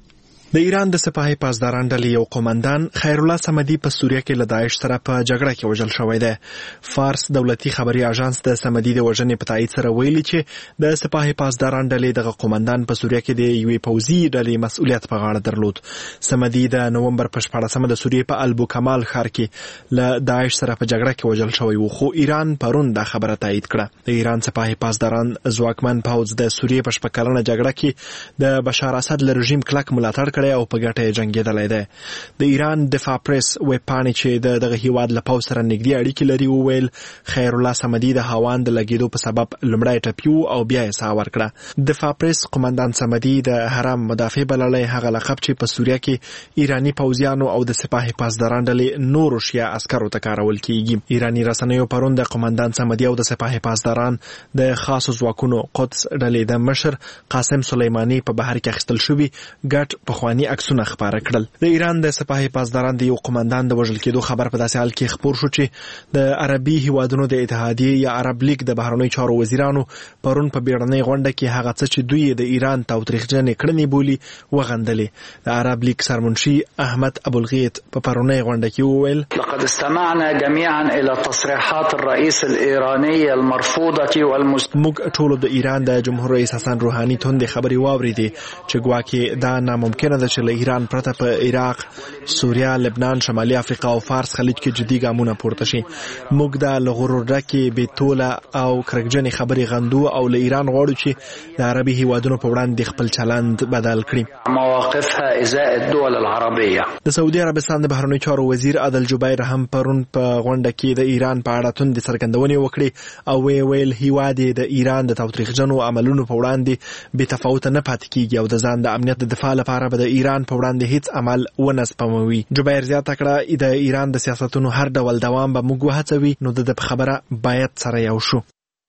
د ایران د سپاه پاسداران ډلې یو قومندان خیرالله صمدي په سوریه کې له داعش سره په جګړه کې وژل شوی دی. فارس دولتي خبري اژانس د صمدي د وژنې په تایید سره ویلي چې د سپاه پاسداران ډلې دغه قومندان په سوریه کې د یوې پوځي ډلې مسؤلیت په غاړه درلود. صمدي د نومبر په 14 د سوریې په البو کمال ښار کې له داعش سره په جګړه کې وژل شوی و، خو ایران پرون دا خبره تایید کړه. د ایران سپاه پاسداران ځواکمن پوځ د سوریې په 6 کلنه جګړه کې د بشار اسد له رژیم کلک ملاتړ او په ګټه جنگیدلی دی. د ایران دفاع پریس ویب پاڼې چې دغه هیواد له پوځ سره نږدې اړیکې لري وویل خیرالله صمدي د هاوان د لګیدو په سبب لومړی ټپیو او بیا یې ساه ورکړه. دفاع پریس قومندان صمدي د حرم مدافع بللی هغه لقب چې په سوریه کې ایرانی پوځیانو او د سپاه پاسداران ډلې نورو شیعه عسکرو ته کارول کیږي. ایرانی رسنیو پرون د قومندان صمدي او د سپاه پاسداران د خاصو ځواکونو قدس ډلې د مشر قاسم سلیمانی په بهر کې اخیستل شوي ګډ پخواني عکسونه خبره کړل. د ایران د سپاه پاسداران د یو قومندان د وژل کېدو خبر په داسې حال کې خپور شو چې د عربي هیوادونو د اتحادیې یا عرب لیگ د بهرنیو چارو وزیرانو پرون په بیړنۍ غونډه کې هغه څه چې دوی د ایران تاوتریخجنې کړنې بولي وغندلې. د عرب لیگ سرمنشي احمد ابوالغیط په پرونۍ غونډه کې وویل لقد استمعنا جميعا الى تصريحات الرئيس الايراني المرفوضه موږ ټول د ایران د جمهور رئیس حسن روحاني توندې خبرې واورېدې چې ګواکې دا ناممکنه ده چې له ایران پرته په عراق، سوریه، لبنان، شمالي افریقا او فارس خلیج کې جدي ګامونه پورته شي. موږ د لغرور ډکې بېتوله او کرکجنې خبرې غندو او له ایران غواړو چې د عربي هیوادونو په وړاندې خپل چلند بدل کړي. مواقفها ازاء الدول العربيه. د سعودي عربستان د بهرنیو چارو وزیر عادل جبیر هم پرون په غونډه کې د ایران په اړه توندې څرګندونې وکړې او ویل هیواد د ایران د تاوتریخجنو عملونو په وړاندې بې تفاوته نه پاتې کیږي او د ځان د امنیت د دفاع لپاره به د ایران په وړاندې هیڅ عمل ونه سپموي. جبیر زیاته کړه د ایران د سیاستونو هر ډول دوام به موږ وهڅوي، نو د خبره باید سره یو شو.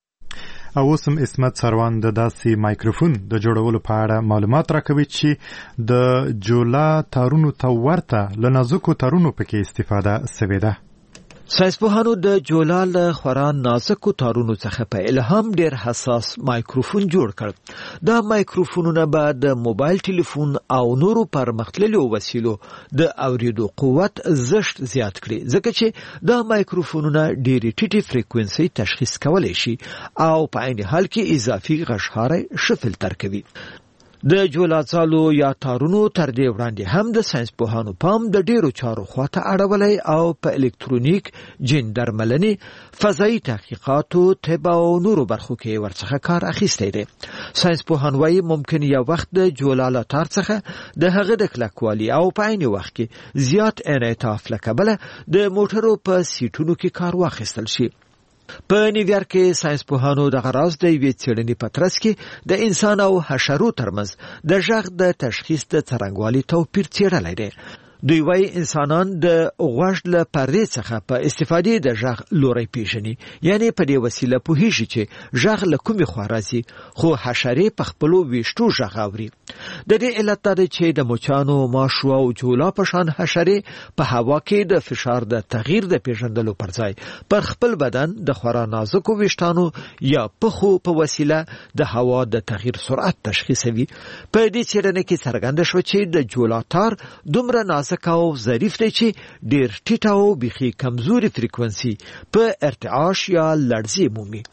او اوس هم اسمت سروان د داسې مایکروفون د جوړولو په اړه معلومات راکوي چې د جولا تارونو ته ورته له نازکو تارونو پکې استفاده سوې ده. ساینسپوهانو د جولا له خورا نازکو تارونو څخه په الهام ډیر حساس مایکروفون جوړ کړ. دا مایکروفونونه به د موبایل ټلیفون او نورو پرمختللو وسیلو د اوریدو قوت زشت زیات کړي، ځکه چې دا مایکروفونونه ډېری ټیټي فریکوئنسي تشخیص کولای شي او په عین حال کې اضافي غږ ښه فلټر کوي. د جولاڅالو یا تارونو تر دې وړاندې هم د ساینسپوهانو پام د ډیرو چارو خواته اړولی او په الکترونیک، جین درملنې، فضایي تحقیقاتو، طب او نورو برخو کې ورڅخه کار اخیستی دی. ساینسپوهان وایي ممکن یو وخت د جولا له تار څخه د هغه د کلکوالي او په عین وخت کې زیات انعطاف له کبله د موټرو په سیټونو کې کار واخیستل شي. په نیویارک کې ساینسپوهانو د غراز د یوې څېړنې په ترڅ کې د انسان او حشرو ترمنځ د غږ د تشخیص د څرنګوالي توپیر څېړلی دی. دوی وايي انسانان د غوږ له پردې څخه په استفادې د غږ لوری پیژني، یعنی په دې وسیله پوهیږي چې غږ له کومې خوا راځي، خو حشرې په خپلو ویشتو غږ اوري. د دې علت دا دی چې د مچانو، ماشو او جولا په شان حشرې په هوا کې د فشار د تغییر د پیژندلو پر ځای پر خپل بدن د خورا نازکو ویشتانو یا پخو په وسیله د هوا د تغییر سرعت تشخیصوي. په دې څېړنه کې څرګنده شوه چې د جولا تار دومره نازک او ظریف دی چې ډیر ټیټه او بیخي کمزوري فریکوئنسي په ارتعاش یا لړزې مومي.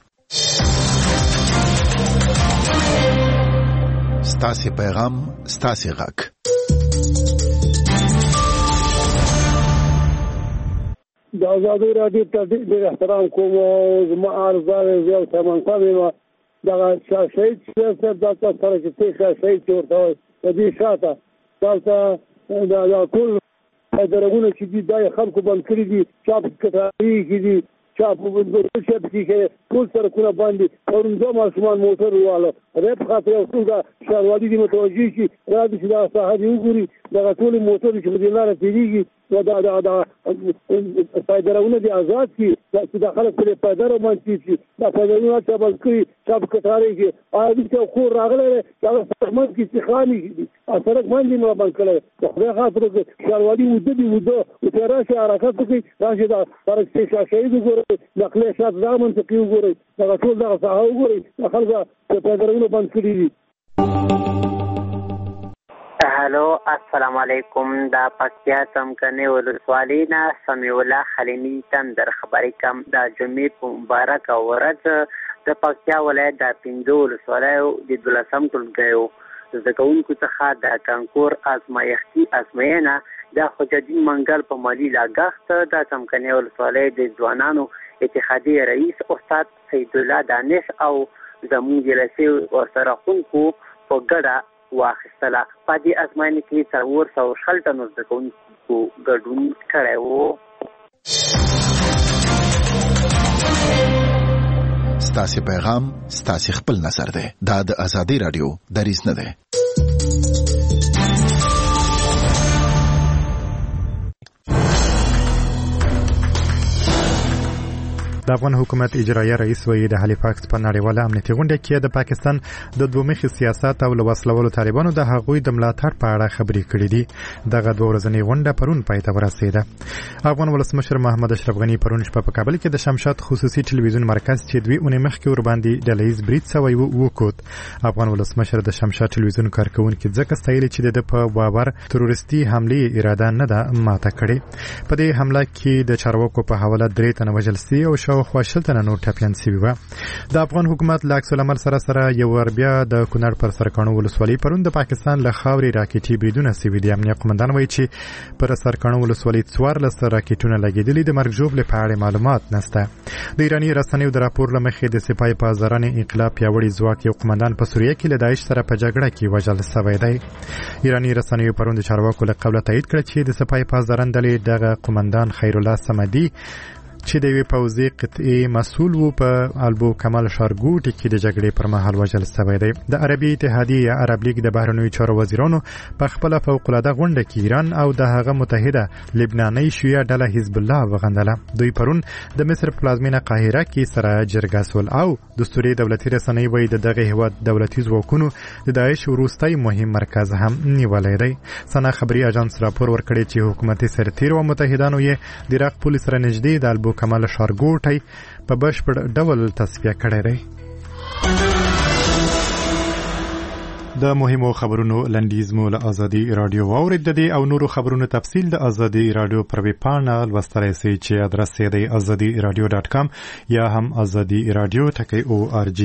ستاسې پیغام ستاسې غږ. د ازادي راډیو ته ډېر احترام کوم او زما عرضه یو تمنکا ویم دغه شهید سیاست دا سره چې څه شهید ورته په دې شاته تاسو دا ټول درغونه چې دي دا خلکو باندې کړی دي، چاپ کټاری کې دي، چاپ په شپ کې ټول سرکونه باندې اورنځه ماشومان موټر واله رپ خاطر او ټول دا شاروالي دي متوجي شي راځي چې دا صحه دی وګوري دا ټول موټر چې په دې لار تیریږي نو دا پایدارونه دي آزاد کی چې د خلک په پایدار باندې شي دا پایدارونه چې بلکې سب کټاري کې اوی چې خو راغله چې سرمن کې استخانی سره باندې نو باندې خو خاطر کې شاروالي ودی او تراشه حرکت کوي راځي دا فرق شهید ګوري نقل شات ځامن ته کیو ګوري دا ټول دا صحاو ګوري خلک په پایدارونه باندې کړی دي. هلو السلام علیکم. دا پکتیا څمکنه ولسوالۍ نه سمیع الله خلیمي تندر خبرې کوم. دا جمعې په مبارکه ورځ د پکتیا ولایت د 15 ولسوالیو د 12 ټولګیو زده کوونکو څخه د کانکور ازموینه د حجدین منګل په مالي لاګښت د څمکنه ولسوالۍ د ځوانانو اتحادیې رئیس استاد سید الله دانش او زموږ جلسې ورسره خونکو په ګډه واخیستله. په دې ازموینه کې 400 تنو زده کوونکو ګډون کړی و. ستاسې پیغام ستاسې خپل نظر دی. دا د ازادي رادیو دریځ نه دی. د افغان حکومت اجرایه رئیس وایي د هالیفاکس په نړیواله امنیتي غونډه کې د پاکستان د دومخي سیاست او وسلوالو طالبانو د هغوی د ملاتړ په اړه خبرې کړې دي. دغه دوه ورځنۍ غونډه پرون پای ته ورسېده. افغان ولسمشر محمد اشرف غني پرون شپه په کابل کې د شمشاد خصوصي ټلویزیون مرکز چې 2 اونۍ مخکې ور باندې ډلهیز برید شوی وکوت. افغان ولسمشر د شمشاد ټلویزیون کارکونکو ځکه ستایلی چې د په باور تروریستي حمله اراده نه ده ماته کړې. په دې حمله کې د چارواکو په حواله 3 تنه وژل شوي او شاوخوا 60 تنه نور ټپیان شوي وو. د افغان حکومت له عکس العمل سره یو ور بیا د کونړ پر سرکانو ولسوالۍ پرون د پاکستان له خاورې راکټي بریدونه شوي دي. امنیت قومندان وایي چې پر سرکانو ولسوالۍ 14 راکټونه لګېدلي. د مرګ ژوبلې په اړه معلومات نشته. د ایراني رسنیو د راپور له مخې د سپاه پاسداران انقلاب پیاوړي ځواک یو قومندان په سوریه کې له داعش سره په جګړه کې وژل شوی دی. ایراني رسنیو پرون د چارواکو له قوله تایید کړ چې د سپاه پاسداران ډلې دغه قومندان خیرالله صمدي چې د یوې پوځي قطعې مسؤل و په البو کمال شارګوټي کې د جګړې پر مهال وژل شوی دی. د عربي اتحادیې یا عرب لیگ د بهرنیو چارو وزیرانو په خپل فوق العاده غونډه کې ایران او د هغه متحده لبناني شیعه ډله حزب الله وغندله. دوی پرون د مصر پلازمینه قاهره کې سره جرګه سول او دستوري دولتي رسنۍ وایي د دغه هیواد دولتي ځواکونو د داعش وروستي مهم مرکز هم نیولی دی. سنا خبري اژانس راپور ورکړی چې حکومتي سرتیر او متحدانو یې د عراق پولیس سره نږدې د البو کمال شارګوټي په بشپړ ډول تصفیه کړی دی. د مهمو خبرونو لنډیز مو له ازادي رادیو واورید دي او نورو خبرونو تفصیل د ازادي رادیو پر ویب پاڼه لوستلای شئ چې ادرس یې دی azadiradio.com یا هم azadiradio.org.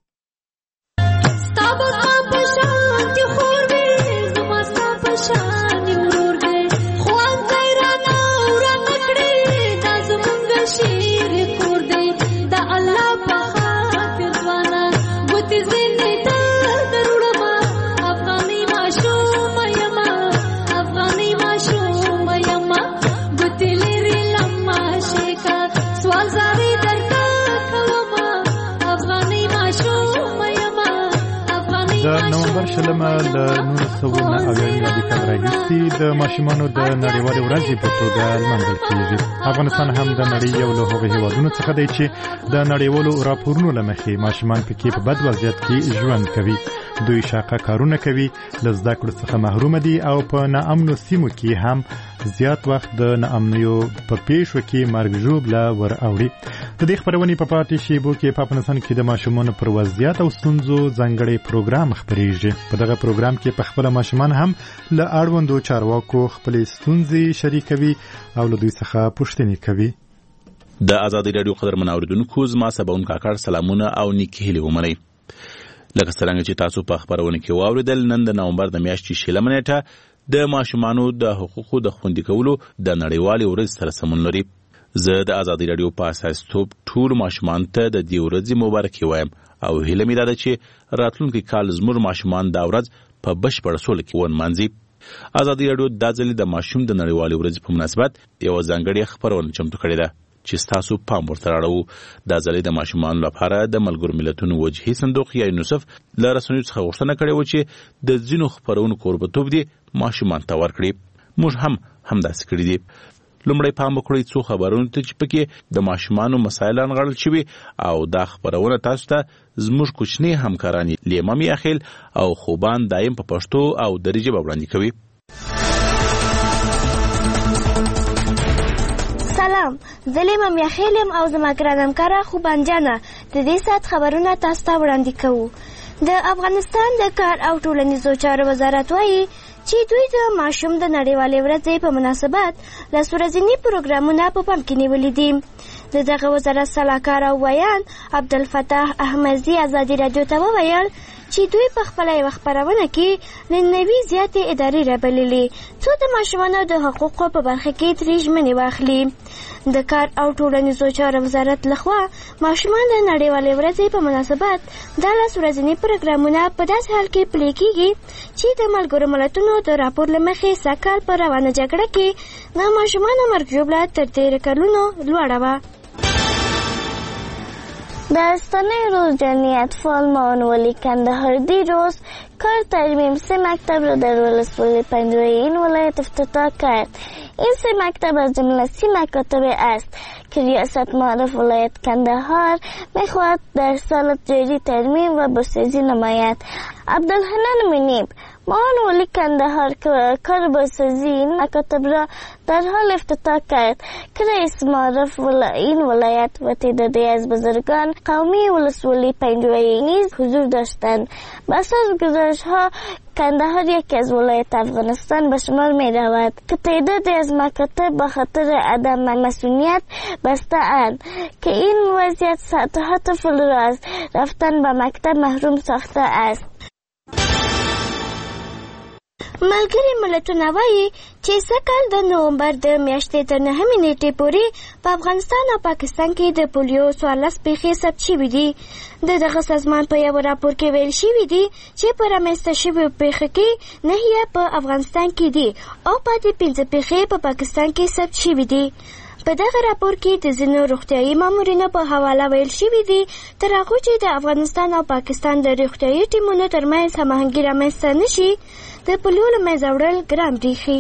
شلمه له 1990 کال راهیسې د ماشومانو د نړیوالې ورځې په توګه لمانځل کیږي. افغانستان هم د نړۍ یو له هغو هیوادونو څخه دی چې د نړیوالو راپورونو له مخې ماشومان پکې په بد وضعیت کې ژوند کوي. دوی شاقه کارونه کوي، له زده کړو څخه محروم دي او په ناامنو سیمو کې هم زیات وخت د ناامنیو په پیښو کې مرګ ژوبله ور اوړي. د دې خبرونې په پاتې شیبو کې په افغانستان کې د ماشومانو پر وضعیت او ستونزو ځانګړی پروګرام خپریږي. په دغه پروګرام کې په خپل ماشومان هم له اړوندو چارواکو خپل ستونزې شریکوي او له دوی څخه پوښتنې کوي. د ازادي رادیو قدرمن اوریدونکو زما سباون کاکړ سلامونه او نیکی هیلې ومنئ. لکه څنګه چې تاسو په خبرونه کې واوریدل، نن د نومبر د میاشتې 6 نیټه د ماشومانو د حقوقو د خوندي کولو د نړیوالې ورځ سره سمون لري. زه د ازادي رادیو په اساستوب ټول ماشومان ته د دې ورځې مبارکي وایم او هیله مې ده چې راتلونکي کال زموږ ماشومان دا ورځ په بشپړه سوله کې ونمانځي. ازادي رادیو دا ځل د ماشوم د نړیوالې ورځې په مناسبت یو ځانګړې خبرونه چمتو کړې ده چې تاسو پام ورته راړو. دا ځل د ماشومان لپاره د ملګرو ملتونو وجهي صندوق یا یونیسف له رسنیو څخه غوښتنه کړې و چې د ځینو خبرونو کوربتوب دي ماشومان ته ورکړي. موږ هم همداسې کړي دي. لومړی پام وکړئ څو خبرونو ته چې پکې د ماشومانو مسایل انغاړل شوي او دا خبرونه تاسو ته زموږ کوچني همکاران لیما میاخیل او خوبان دایم په پښتو او دري ژبه وړاندې کوي. سلام، زه لیما میاخیل یم او زما ګران همکاره خوبان جانه د دې ساعت خبرونه تاسو ته وړاندې کوو. د افغانستان د کار او ټولنیزو چارو وزارت وایي چې دوی د ماشوم د نړیوالې ورځې په مناسبت لس ورځني پروګرامونه په پام کې نیولي دي. د دغه وزارت سلاکار او ویان عبدالفتاح احمدزي ازادي راډیو ته وویل چې دوی په خپله یوه خپرونه کې نننوي زیاتې ادارې رابللې څو د ماشومانو د حقوقو په برخه کې ترې ژمنې واخلي. د کار او ټولنیزو چارو وزارت لخوا ماشومان د نړیوالې ورځې په مناسبت دا لس ورځني پروګرامونه په داسې حال کې پلي کیږي چې د ملګرو ملتونو د راپور له مخې سږکال په روانه جګړه کې د ماشومانو مرګ ژوبله تر 13 کلونو لوړه وه. داستانه روز جمعی اطفال معاون کندهار دیروز کار ترمیم 3 مکتب را در ولسوالی پنجره این ولایت افتتاح کرد. این 3 مکتب از جمله 30 مکاتب است که ریاست معرف ولایت کندهار میخواهد در سال جاری ترمیم و بازسازی نماید. عبدالحنان منیب معاون ولی کندهار که کار بازسازی این مکاتب را در حال افتتاح کرد که رئیس معرف این ولایت و تعدادی از بزرگان قومی ولسوالی پنجره نیز حضور داشتند. بس از گزارش‌ها کندهار یکی از ولایت افغانستان به شمار می رود که تعدادی از مکاتب به خاطر عدم مسئولیت بسته اند که این وضعیت صدها طفل را از رفتن به مکتب محروم ساخته است. ملګري ملتونه وایي چې سږکال د نومبر د میاشتې تر 9 نیټې پورې په افغانستان او پاکستان کې د پولیو 14 پیښې ثبت شوي دي. د دغه سازمان په یو راپور کې ویل شوي دي چې په رامنځته شویو پیښو کې 9 په افغانستان کې دي او پاتې 5 پیښې په پاکستان کې ثبت شوي دي. په دغه راپور کې د ځینو روغتیايي مامورینو په حواله ویل شوي دي تر هغو چې د افغانستان او پاکستان د روغتیايي ټیمونو ترمنځ هماهنګي رامنځته نشي د پولیو له منځه وړل ګران بریښي.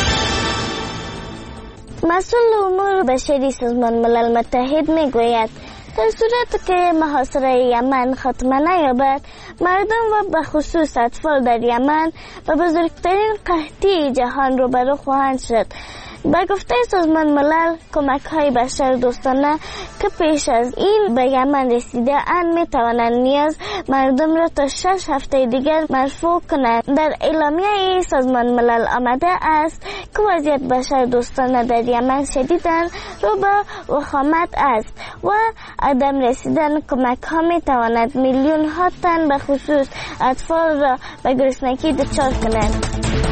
مسئول امور بشری سازمان ملل متحد میگوید در صورت که محاصره یمن خاتمه نیابد مردم و به خصوص اطفال در یمن به بزرگترین قحطی جهان روبرو خواهند شد. به گفته سازمان ملل کمک‌های بشر دوستانه که پیش از این به یمن رسیده اند می‌توانند نیاز مردم را تا 6 هفته دیگر مرفوع کنند. در اعلامیه سازمان ملل آمده است که وضعیت بشر دوستانه در یمن شدیداً رو به وخامت است و عدم رسیدن کمک‌ها می‌تواند میلیون‌ها تن به خصوص اطفال را به گرسنگی دچار کنند.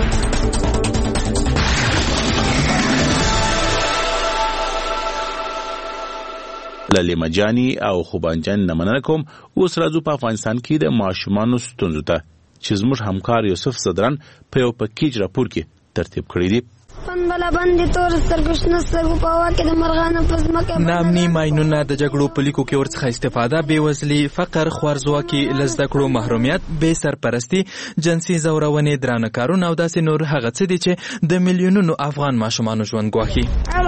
لیما جانی او خوبان جان نمننه کوم. اوس راځو په افغانستان کې د ماشومانو ستونزو ته چې زموږ همکار یوسف صدران په یو پکیج راپور کې ترتیب کړی دی. نامني ماینونه د جګړو په لیکو کې ورڅخه استفاده، بېوزلي، فقر، خوارځواکي، له زده کړو محرومیت، بې سرپرستي، جنسي ځورونې، درانه کارونه او داسې نور هغه څه دي چې د میلیونونو افغان ماشومانو ژوند ګواښي.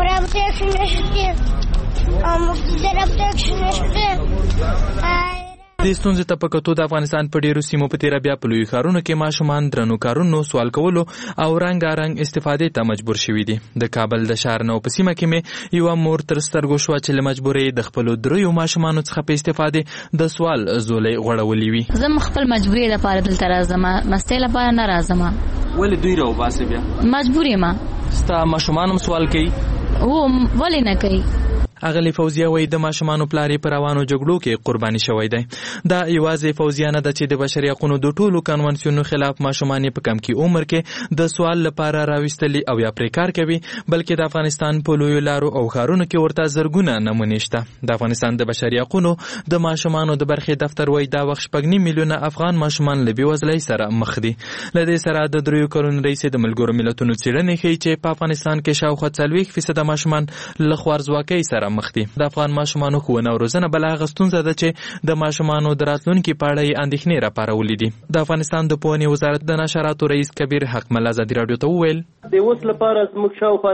د ستونزې ته په کتو د افغانستان په ډیرو سیمو په تیره بیا په لویو ښارونو کې ماشومان درنو کارونو سوال کولو او رنګارنګ استفادې ته مجبور شوي دي. د کابل د ښار نو په سیمه کې مې یوه مور تر سترګو شوه چې له مجبورۍ د خپلو دریو ماشومانو څخه په استفادې د سوال زولۍ غوړولې وي. زه خپل مجبورۍ لپاره دلته راځم، مستۍ لپاره نه راځم. ولې دوی راوباسې بیا؟ مجبور یم. ستا ماشومان هم سوال کوي؟ هو، ولې نه کوي؟ اغلی فوزیه وایي د ماشومانو پلار یې په روانو جګړو کې قرباني شوی دی. دا یوازې فوزیه نه ده چې د بشري حقونو د ټولو کنونسیونو خلاف ماشومان یې په کم کې عمر کې د سوال لپاره راویستلي او یا پرې کار کوي، بلکې د افغانستان په لویو لارو او ښارونو کې ورته زرګونه نمونې شته. د افغانستان د بشري حقونو د ماشومانو د برخې دفتر وایي دا وخت 9 میلیونه افغان ماشومان له بېوزلۍ سره مخ دي. له دې سره د 3 کلونو رئیس د ملګرو ملتونو څېړنې ښیي چې په افغانستان کې شاوخوا 40% ماشومان له خوارځواکۍ سره سره مخ دي. د افغان ماشومانو ښوونه او روزنه بل هغه ستونزه ده چې د ماشومانو د راتلونکي په اړه یې اندېښنې راپارولې دي. د افغانستان د پوهنې وزارت د نشراتو رئیس کبیر حقمل ازادي راډیو ته وویل د اوس لپاره زموږ شاوخوا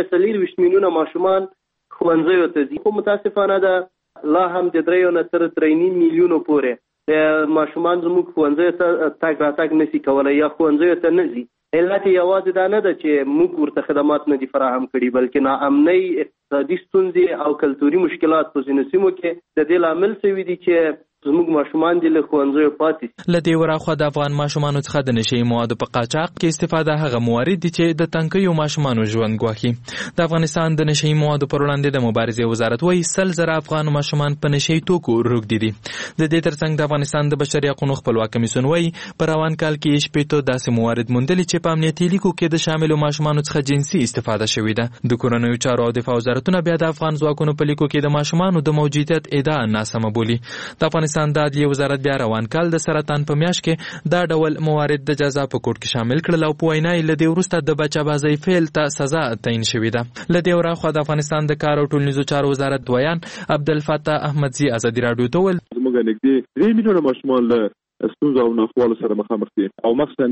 9.4 میلیونه ماشومان ښوونځیو ته ځي، خو متاسفانه ده لا هم د 3 نه تر 3.5 میلیونو پورې ماشومان زموږ ښوونځیو ته تګ راتګ نشي کولی یا ښوونځیو ته نه ځي. علت یوازې دا نه ده چې موږ ورته خدمات نه دي فراهم کړي، بلکې ناامنۍ، اقتصادي ستونزې او کلتوري مشکلات په ځینو سیمو کې د دې لامل شوي دي چې زموږ ماشومان دي له ښوونځیو پاتې. له دې وراخوا د افغان ماشومانو څخه د نشهیي موادو په قاچاق کې استفاده هغه موارد دي چې د تنکیو ماشومانو ژوند ګواښي. د افغانستان د نشهیي موادو پر وړاندې د مبارزې وزارت وایي 100,000 افغان ماشومان په نشهیي توکو روږدي دي. د دې ترڅنګ د افغانستان د بشري حقوقو خپلواک کمیسیون وایي په روان کال کې 80 داسې موارد موندلي چې په امنیتي لیکو کې د شاملو ماشومانو څخه جنسي استفاده شوې ده. د کورنیو چارو او دفاع وزارتونه بیا د افغان ځواکونو په لیکو کې د ماشومانو د موجودیت ادعا ناسمه بولي. د افغانستان د عدلیې وزارت بیا روان کال د سرطان په میاشت کې دا ډول موارد د جزا په کوډ کې شامل کړل او په وینا یې له دې وروسته د بچه‌بازۍ فعل ته سزا تعیین شوې ده. له دې وراخوا د افغانستان د کار او ټولنیزو چارو وزارت دویان عبدالفتاح احمدزي ازادي راډیو ته وویل زموږ نږدې 3 میلیونه ماشومان له ستونزو او ناخوالو سره مخامخ دي او مخصوصا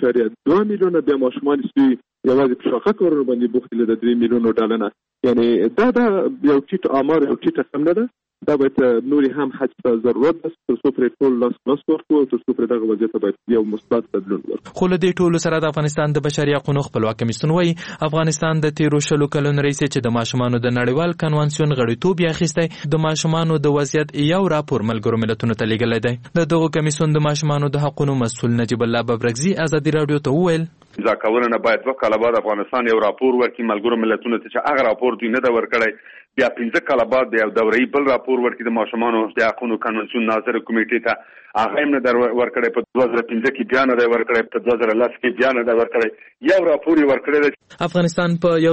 1.2 میلیونه د ماشومان چې یوازې په شاخه کارونو باندې بوخت دي د 3 میلیونو ډالر نه، یعنی دا یو ټیټ آمار یو ټیټ رقم نه ده. دا باید نوري هم حج ته ضرورت ده تر څو پرې ټول لاس ورکړو تر څو پرې دغه وضعیت باید یو مثبت بدلون ورکړو. خو له دې ټولو سره د افغانستان د بشري حقوقو خپلواک کمیسیون وایي افغانستان د 13 کلونو رئیس چې د ماشومانو د نړیوال کنوانسیون غړیتوب یې اخیستی د ماشومانو د وضعیت یو راپور ملګرو ملتونو ته لیږلی دی. د دغه کمیسیون د ماشومانو د حقوقو مسؤل نجیب الله ببرګزي ازادي راډیو ته وویل امضا کولو نه باید 2 کاله بعد افغانستان یو راپور ورکړي ملګرو ملتونو ته چې هغه راپور دوی نه دا ورکړی، بیا 15 کاله بعد یو دوره‌ای بل راپور ورکړي د ماشومانو د حقوقو کنوانسیون ناظر کمیټې ته، هغه هم نه در ورکړی په 2015 کې بیا نه دی ورکړی، په 2010 کې بیا نه دی ورکړی، یو راپور یې ورکړی. افغانستان په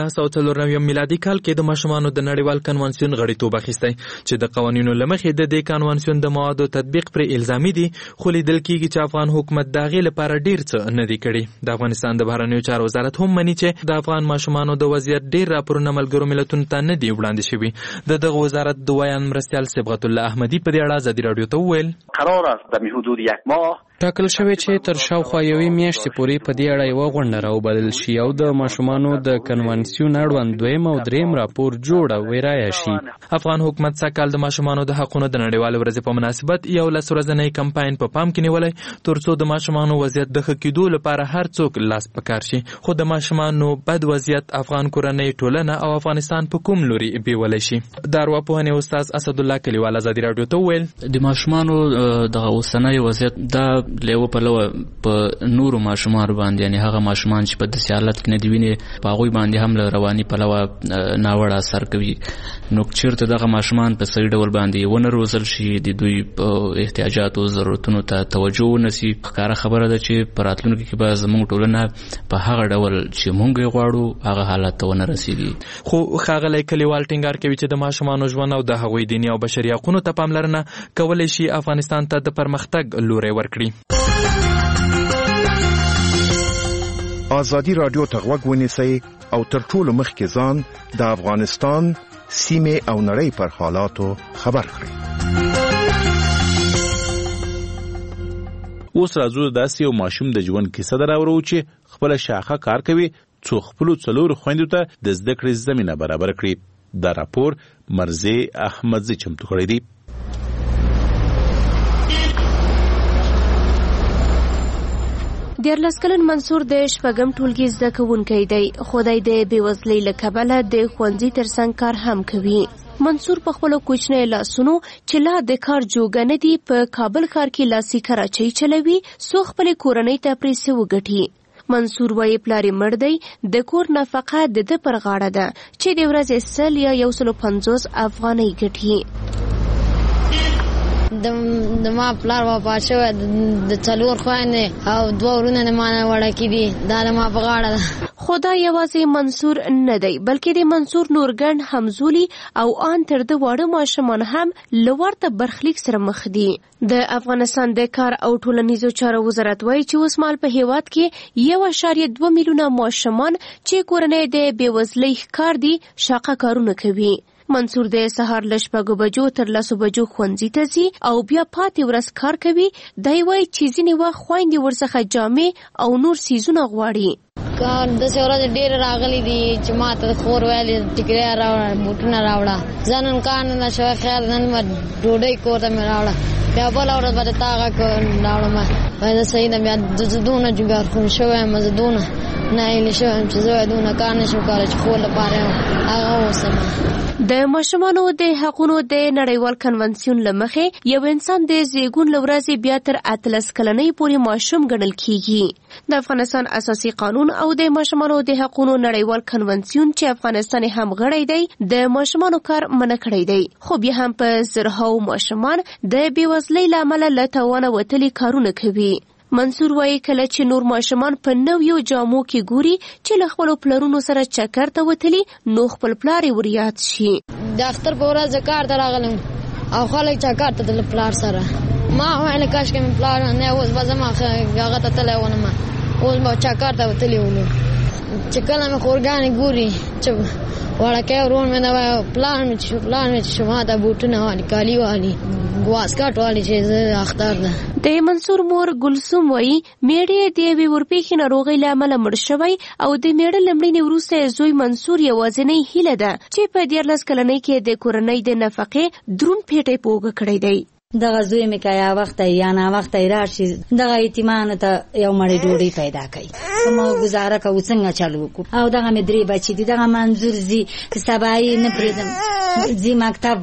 1994 میلادي کال کې د ماشومانو د نړیوال کنوانسیون غړیتوب اخیستی چې د قوانینو له مخې د دې کنوانسیون د موادو تطبیق پر الزامي دي، خو لیدل کېږي چې افغان حکومت د هغې لپاره ډېر څه نه دي کړي. د افغانستان د بهرنیو چارو وزارت هم مني چې د افغان ماشومانو د وضعیت ډېر راپورونه ملګرو ملتونو ته نه دي وړاندې شوي. د دغه وزارت دویان مرستیال صبغت الله احمدي په دې اړه ازادي راډیو ته وویل قرار است در حدود 1 ماه ټاکل شوی چې تر شاوخوا یوې میاشتې پورې په دې اړه یوه غونډه راوبلل شي او د ماشومانو د کنوانسیون اړوند 2 او 3 راپور جوړ او ویرایه شي. افغان حکومت سږکال د ماشومانو د حقوقو د نړیوالې ورځې په مناسبت 11 ورځنی کمپاین په پام کې نیولی ترڅو د ماشومانو وضعیت د ښه کېدو لپاره هر څوک لاس په کار شي، خو د ماشومانو بد وضعیت افغان کورنۍ ټولنه او افغانستان په کوم لوري بیولی شي. د ارواپوهنې استاد اسدالله کلیوال ازادي راډیو ته وویل د ماشومانو د اوسنۍ وضعیت دا لیو په لوه په نورو ماشومان باندې، یعنی هغه ماشومان چې په داسې حالت کې نه دي ویني په هغوی باندې هم له رواني پلوه ناوړه اثر کوي. نو چېرته دغه ماشومان په صحیح ډول باندې ونه روزل شي، د دوی په احتیاجاتو ضرورتونو ته توجه ونه سي، ښکاره خبره ده چې په راتلونکي کې به زموږ ټولنه په هغه ډول چې موږ یې غواړو هغه حالت ته ونه رسېږي. خو ښاغلی کلیوال ټینګار کوي چې د ماشومانو ژوند او د هغوی دیني او بشري حقونو ته پاملرنه کولی شي افغانستان ته د پرمختګ لوری ورکړي. ازادي راډیو ته غوږ ونیسئ او تر ټولو مخکې ځان د افغانستان سیمې او نړۍ پر حالاتو خبر کړئ. اوس راځو داسې یو ماشوم د ژوند کیسه دراورو چې خپله شاخه کار کوي څو خپلو 4 خویندو ته د زده کړې زمینه برابر کړي. دا راپور مرزي احمدزي چمتو کړی دی. 14 کلن منصور د شپږم ټولګي زده کوونکی دی، خو دی د بېوزلۍ له کبله د ښوونځي ترڅنګ کار هم کوي. منصور په خپلو کوچنیو لاسونو چې لا د کار جوګه نه دي په کابل ښار کې لاسي کراچۍ چلوي څو خپلې کورنۍ ته پرې څه وګټي. منصور وایي پلار یې مړ دی، د کور نفقه د ده پر غاړه ده چې د ورځې 100 یا 150 افغانۍ ګټي. د ما پلار وفات شوی، د 4 خویندې او 2 ورونه د ما نه وړکي دي، دا د ما په غاړه ده. خو دا یوازې منصور نه دی بلکې د منصور نور ګڼ همزولي او ان تر د واړه ماشومان هم له ورته برخلیک سره مخ دي. د افغانستان د کار او ټولنیزو چارو وزارت وایي چې اوس مهال په هیواد کې 1.2 میلیونه ماشومان چې کورنۍ د بېوزلۍ ښکار دي شاقه کارونه کوي. منصور د سهار له 6 بجو تر 10 بجو ښوونځي ته ځي او بیا پاتې ورځ کار کوي. دی وایي چې ځینې وخت خویندې ورڅخه جامې او نور څیزونه غواړي. کار داسې ورځې ډېرې راغلي دي چې ما ته خور ویلې ټیکرۍ راوړه، بوټونه راوړه. زه نن کار نه شوی، خیر نن به ډوډۍ کور ته مې راوړه. بیا بله ورځ به د تا غږ راوړم. وایي زه صحیح ده. بیا زه دونه جګار خون شوی یم، زه دونه ناهیلې شوی یم چې زه دونه کار نه شم کولی چې خور لپاره هغه اوسم. د ماشومانو د حقونو د نړیوال کنونسیون له مخې یو انسان د زیږون له ورځې بیا تر 18 کلنۍ پورې ماشوم ګڼل کیږي. د افغانستان اساسي قانون او د ماشومانو د حقونو نړیوال کنونسیون چې افغانستان هم غړی دی د ماشومانو کار منع کړی دی، خو بیا هم په زرهاو ماشومان د بېوزلۍ له امله له توانه وتلي کارونه کوي. منصور وایي کله چې نور ماشومان په نویو جامو کې ګوري چې له خپلو پلرونو سره چکر ته وتلي، نو خپل پلار یې وریاد شي. د اختر په ورځ کار ته راغلم او خلک چکر ته تلل پلار سره. ما ویل کاشکې مې پلار نه اوس به زما هغه ته تللی ونه، ما اوس به چکر ته وتلي ولو. چې کله مې خورګانې ګوري چې وړکی ورور مې نه پلان مې چې شما ته بوټونه والي، کالي والي، واسکټ والي چې زه اختر ده. د منصور مور ګلسوم وایي میړه د یوې ورپېښې ناروغۍ له امله مړ شوی او د میړه له مړینې وروسته زوی منصور یوازینۍ هیله ده چې په 14 کلنۍ کې د کورنۍ د نفقې دروند پیټی په اوږه کړی دی. دغه زوی مې که یا وخته یا نه وخته راشي دغه یتیمانو ته یو مړۍ ډوډۍ پیدا کوي. موږ ګزاره کوو څنګه چلو وکړو. او دغه مې 3 بچي دي. دغه منظور زی سبا یې نه پرېږدم، زی مکتب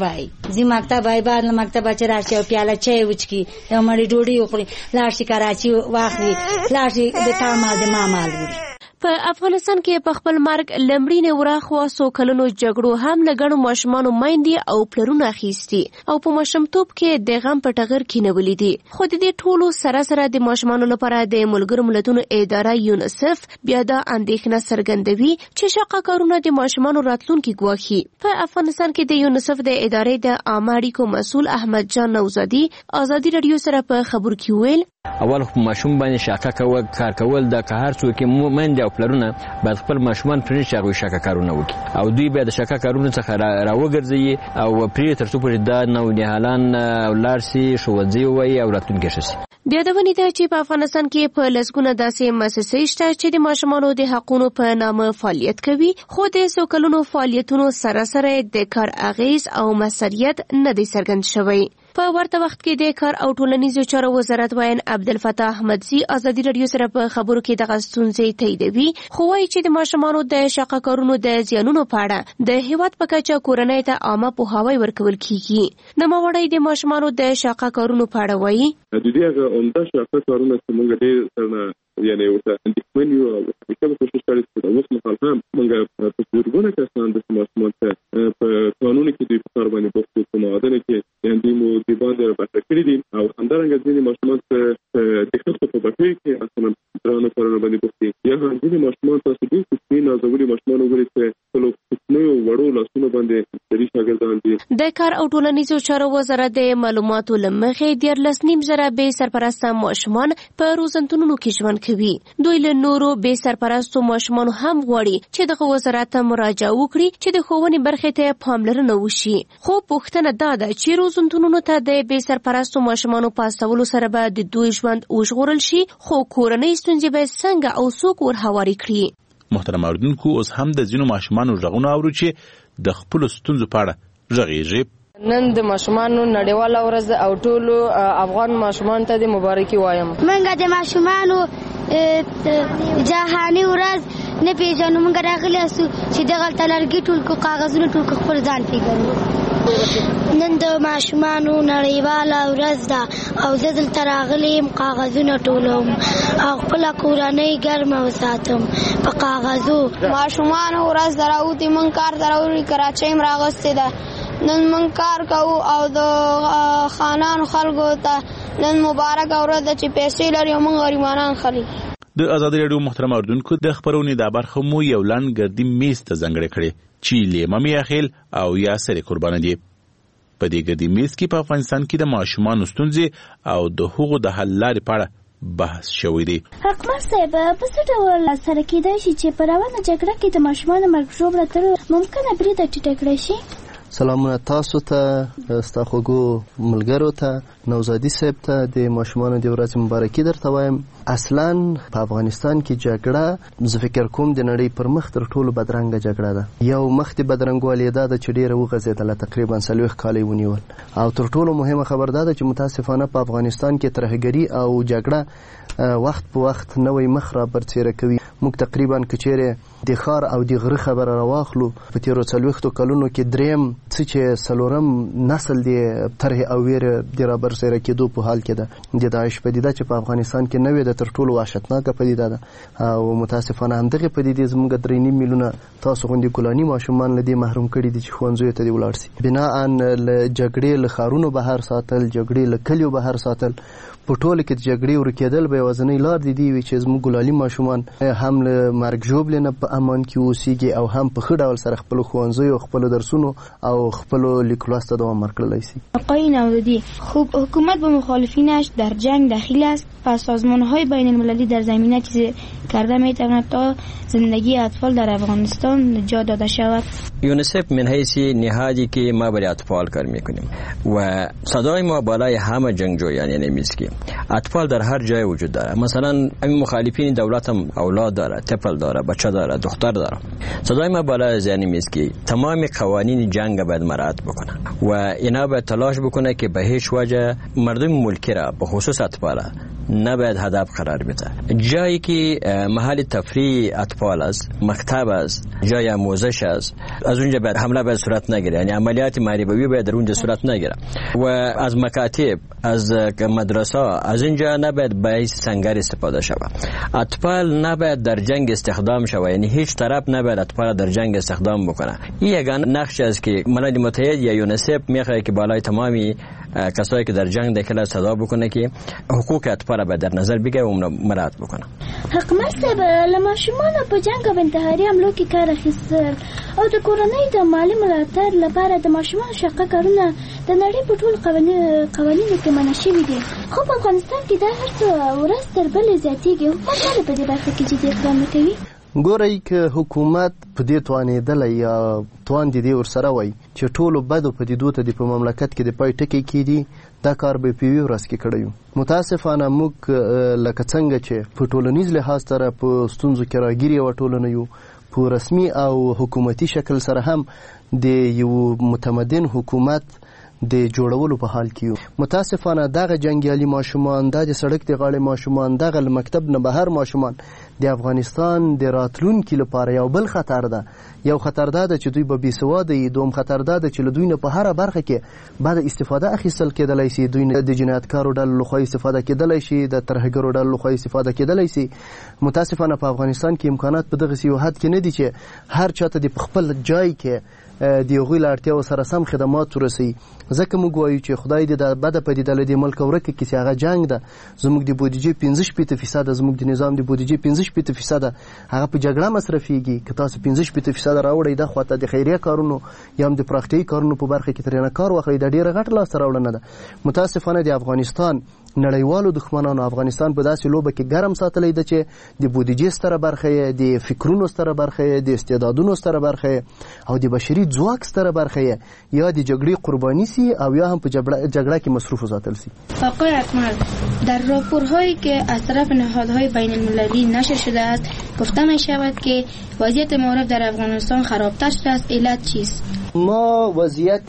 وایي بعد له مکتبه چې راشي او پیاله چای وچکي، یو مړۍ ډوډۍ وخوري، لاړ شي کراچي واخلي، لاړ شي د تا مال د ما مال وړي. په افغانستان کې په خپل مرګ لمړینې وراخوا څو کلونو جګړو هم له ګڼو ماشومانو میندې او پلرونه اخیستي او په ماشومتوب کې د غم په ټغر کینولي دي. خو د دې ټولو سره د ماشومانو لپاره د ملګرو ملتونو اداره یونیسف بیا دا اندېښنه څرګندوي چې شاقه کارونه د ماشومانو راتلونکي ګواښي. په افغانستان کې د یونیسف د ادارې د عامه اړیکو مسؤل احمد جان نوزادي ازادي رادیو سره په خبرو کې ویل اول خو ماشوم باندې شاقه کول کار کول د که هر څوک مومند او پلرونه باید خپل ماشومان پرې شاقه شاقه کارونه وکړي او دوی باید د شاقه کارونه څخه راوګرځي او پرې تر څو پورې دا نو نهالان ولار سي ښوونځي ووایي او راتلونکي ښه سي. د یادونې ده چې په افغانستان کې په لسګونه داسې مؤسسې شته چې د ماشومانو د حقونو په نامه فعالیت کوي، خو د څو کلونو فعالیتونو سره د کار اغیز او مسؤلیت نه دی څرګند شوی. په ورته وخت کې د کار او ټولنیزو چارو وزارت وایي عبدالفتاح احمدزي ازادي رادیو سره په خبرو کې دغه ستونزې تاییدوي، خو وایي چې د ماشومانو د شاقه کارونو د زیانونو په اړه د هیواد په کچه کورنۍ ته عامه پوهاوی ورکول کیږي. نوموړی د ماشومانو د شاقه کارونو په اړه وایي د دې هغه عمده شاقه کارونه چې موږ ډېر سره یعنی ورته اندېښمن یو او په کوشش کوي چې اوس مهال هم موږ په زرګونه کسان د ماشومان ته په قانون کې د کار باندې بوخت په معادله کې یعنی مو د باندې راټول کړی دي او همدارنګه ځینې ماشومان ته د خپل په بټوي کې اصلا درانه کارونه باندې بوخت یا هم ځینې ماشومان تاسو دې چې نازولي ماشومان وګورئ چې خپل کوچنیو وړو لاسونو باندې سړي شاګردان دي. د کار او ټولنیزو چارو وزارت د معلوماتو له مخې 14.5 بې سرپرسته ماشومان په روزنتونونو کې ژوند کوي. دوی له نورو بې سرپرستو ماشومانو هم غواړي چې دغه وزارت ته مراجعه وکړي چې د ښوونې برخې ته پاملرنه وشي. خو پوښتنه دا ده چې روزنتونونو ته د بې سرپرستو ماشومانو په استولو سره به د دوی ژوند وژغورل شي، خو کورنۍ ستونزې به څنګه او څوک ورهواري کړي. محترم اوریدونکو، اوس هم د ځینو ماشومانو غږونه اورو چې د خپلو ستونزو په اړه غږیږي. نن د ماشومانو نړیواله ورځ او ټولو افغان ماشومان ته د مبارکي وایم. موږ د ماشومانو جهاني ورځ نه پیژنو، موږ راغلي یو چې دغلته لرګي ټول کو کاغذونه ټول کو خپل ځان پیژنو. نن د ماشومانو نړیواله ورځ ده او زه دلته راغلی یم کاغذونه ټولوم او خپله کورنۍ ګرمه وساتم په کاغذو. ماشومانو ورځ ده راوتې موږ کار ته راوړي کراچۍ م راغوستې ده. نن موږ کار کوو او د خانانو خلکو ته نن مبارکه ورځ ده چې پیسې لري او موږ غریبانان خلک. د ازادي راډیو محترم اوریدونکو، د خبرونې دا برخه مو یو لنډ ګردي میز ته ځانګړې کړې چې لیمه میاخیل او یاسر قربان دي. په دې ګردي میز کې په افغانستان کې د ماشومانو ستونزې او د حقوقو د حل لارې په اړه بحث شوی دی. حکمت صاحب، په څه ډول سره کېدای شي چې په روانه جګړه کې د ماشومانو مرګ ژوبله تر ممکنه بریده ټیټه کړی شي؟ سلامونه تاسو ته، ستا خوږو ملګرو ته، نوزادي صاحب ته د ماشومانو د ورځې مبارکي درته وایم. اصلا په افغانستان کې جګړه زه فکر کوم د نړۍ پر مخ تر ټولو بدرنګه جګړه ده. یو مخ د بدرنګوالي دا ده چې ډېره وغځېدله، تقریبا 40 کاله یې ونیول. او تر ټولو مهمه خبر دا ده چې متاسفانه په افغانستان کې ترهګري او جګړه وخت په وخت نوې مخ را برڅیره کوي. موږ تقریبا که چیرې د ښار او د غره خبره راواخلو، په تېرو 40 کلونو کې دریم څه چې 4م نسل د طرح او ویره د را برسېره کېدو په حال کې ده. د داعش پدیده چې په افغانستان کې نوې ده، تر ټولو وحشتناکه پدیده ده. او متاسفانه همدغې پدیدې زموږ 3.5 میلیونه تاسو غوندې کلاني ماشومان له دې محروم کړي دي چې ښوونځیو ته دې ولاړ شي. بناء له جګړې له ښارونو بهر ساتل، جګړې له کلیو بهر ساتل، په ټوله کې د جګړې ورکېدل به یوازینۍ لار د دې وي چې زموږ ګلالي ماشومان هم له مرګ ژوبلې نه په امان کې اوسېږي او هم په ښه ډول سره خپلو ښوونځیو، خپلو درسونو او خپلو لیک لوست ته دوام ورکړلی شي. آقای نوزادی، خب حکومت با مخالفینش در جنگ دخیل است، پس سازمان‌های بین المللی در زمینه چیزی کرده می‌تواند تا زندگی اطفال در افغانستان نجات داده شود. یونیسف من حیث نهادی که ما برای اطفال کار میکنیم و صدای ما بالای همه جنگجویان یعنی میزکی اطفال در هر جای وجود داره. مثلا همین مخالفین دولت هم اولاد داره، طفل داره، بچه داره، دختر داره. صدای ما بالای یعنی میزکی تمام قوانین جنگ باید مراعات بکنه و اینا باید تلاش بکنه که به هیچ وجه مردم ملکی را به خصوص اطفال نباید هدف قرار بده. جایی که محل تفریح اطفال است، مکتب است، جای آموزش است، از اونجا باید حمله باید صورت نگیره، یعنی عملیات محاربوی باید در اونجا صورت نگیره. و از مکاتب، از مدرسه، از اینجا نباید باعث سنگر استفاده شود. اطفال نباید در جنگ استخدام شود، یعنی هیچ طرف نباید اطفال در جنگ استخدام بکنه. این یگانه نقش است که ملل متحد یا یونیسف میخواد که بالای تمامی کسایی که در جنگ داخل صدا بکنه که حقوق اطفال به در نظر بگیره و مراعات بکنه. حکومت صاحب له ماشومانو په جنګ او انتحاري حملو کې کار اخیستل او د کورنۍ د مالي ملاتړ لپاره د ماشومانو شقه کارونه د نړۍ په ټولو قوانینو کې منع شوي دي. خو په افغانستان کې دا هر څه ورځ تر بلې زیاتېږي. حکومت ولې په دې برخه کې جدي اقدام نه کوي؟ ګورئ که حکومت په دې توانېدلی یا توان د دې ورسره وای چې ټولو بدو پدیدو ته د په مملکت کې د پای ټکی کېدي، دا کار به په یوې ورځ کې کړی وو. متاسفانه موږ لکه څنګه چې په ټولنیز لحاظ سره په ستونزو کې راګیر یوه ټولنه یو، په رسمي او حکومتي شکل سره هم د یو متمدن حکومت د جوړولو په حال کې یو. متاسفانه دغه جنګیالي ماشومان، دا د سړک د غاړې ماشومان، دغه له مکتب نه بهر ماشومان د افغانستان د راتلونکي لپاره یو بل خطر ده. یو خطر ده چې دوی به بېسواده وي، دوم خطر ده چې له دوی نه په هره برخه کې بعد استفاده اخیستل کېدلی شي. دوی نه د جنایتکارو ډلو لخوا استفاده کېدلی شي، د ترهګرو ډلو لخوا استفاده کېدلی شي. متاسفانه په افغانستان کې امکانات په دغسې یو حد کې نه دي چې هر چاته د په خپل جای کې د هغوی له اړتیاو سره سم خدمات ورسوي. ځکه موږ وایو چې خدای دې د بده پدیده له دې ملکه ورکه کړي چې هغه جنګ ده. زموږ د بودیجې 15% زموږ د نظام د بودیجې 15% هغه په جګړه مصرفیږي. که تاسو 15% راوړئ دا خواته د خیریه کارونو یا هم د پراختیایي کارونو په برخه کې ترېنه کار واخلئ، دا ډېره غټه لاسته راوړنه ده. متاسفانه د افغانستان نړیوالو دښمنانو افغانستان په داسې لوبه کې ګرم ساتلی ده چې د بودیجې ستره برخه یې، د فکرونو ستره برخه یې، د استعدادونو ستره برخه یې او د بشري ځواک ستره برخه یې یا د جګړې قربانی سي او یا هم په جګړه کې مصروف وساتل سي. آقای اکمل، در راپورهایی که از طرف نهادهای بین المللی نشر شده است گفته می شود که وضعیت معارف در افغانستان خرابتر شده است. علت چیست؟ ما وضعیت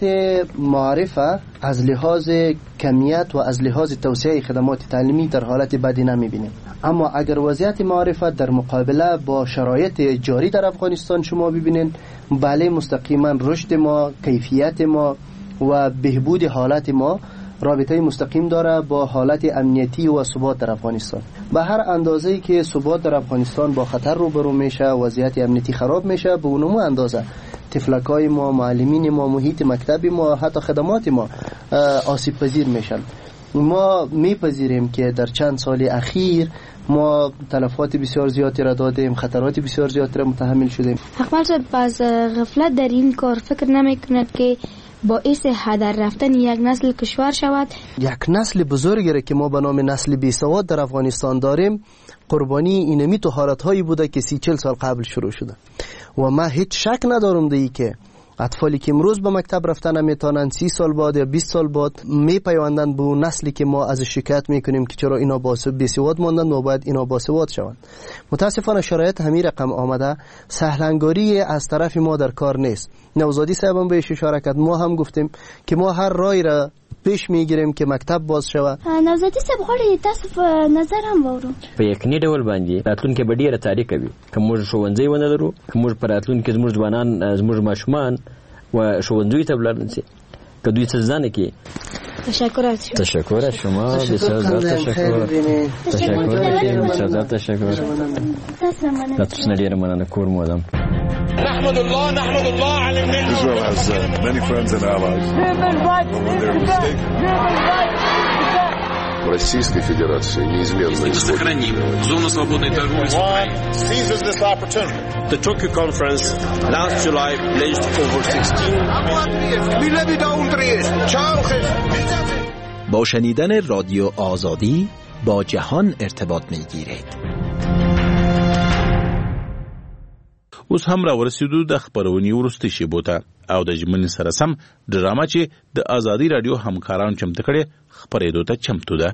معارف از لحاظ کمیت و از لحاظ توسعه خدمات تعلیمی در حالت بدی نمیبینیم. اما اگر وضعیت معرفت در مقابله با شرایط جاری در افغانستان شما ببینید، بله مستقیما رشد ما، کیفیت ما و بهبود حالت ما رابطه مستقیم داره با حالت امنیتی و ثبات در افغانستان. به هر اندازه‌ای که ثبات در افغانستان با خطر روبرو میشه، وضعیت امنیتی خراب میشه، به اونمو اندازه تفلکای ما، معلمین ما، محیط مکتب ما، حتی خدمات ما آسیب پذیر میشن. ما میپذیریم که در چند سال اخیر ما تلفات بسیار زیادی را دادیم، خطرات بسیار زیادی را متحمل شدیم. اقبال صاحب، پس غفلت در این کار فکر نمیکند که باعث هدر رفتن یک نسل کشور شود؟ یک نسل بزرگی را که ما به نام نسل بیسواد در افغانستان داریم قربانی اینمی تو حالتهایی بوده که 30-40 سال قبل شروع شده و ما هیچ شک ندارم دیگه که اطفالی که امروز به مکتب رفتن نمیتونن 30 سال بعد یا 20 سال بعد میپیوندن به اون نسلی که ما از شکایت میکنیم که چرا اینا بیسواد ماندن و باید اینا باسواد شوند. متاسفانه شرایط همین رقم آمده، سهلنگاری از طرف ما در کار نیست. نوزادی صاحب هم بهش اشاره کرد، ما هم گفتیم که ما هر رای را پیش میگیریم که مکتب باز شود. نوزادی صاحب غواړي تاسو په نظر هم وورو په یقیني ډول باندې راتلونکي به ډیره تاریخ کوي که موږ ښوونځي ونه لرو، که موږ په راتلونکي زموږ ځوانان زموږ ماشومان و ښوونځیو ته ولاړ نشي، که دوی څه زده نه کړي. تشکر از شما، بسیار زیاد تشکر. بسیار زیاد تشکر. تاسو ډیره مننه. کور مو ادم. نحمد الله على النعمة. Israel has many friends and allies. В Российской Федерации неизменно сохраним зону свободной торговли с Украиной. seizes this opportunity. The Tokyo conference last July pledged over 16 با شنیدن رادیو آزادی با جهان ارتباط میگیرید. اوس هم را ورسېدو د خبرونې وروستۍ شیبو ته او د ژمنې سره سم ډرامه چې د آزادي راډیو همکارانو چمتو کړې خپرېدو ته چمتو ده.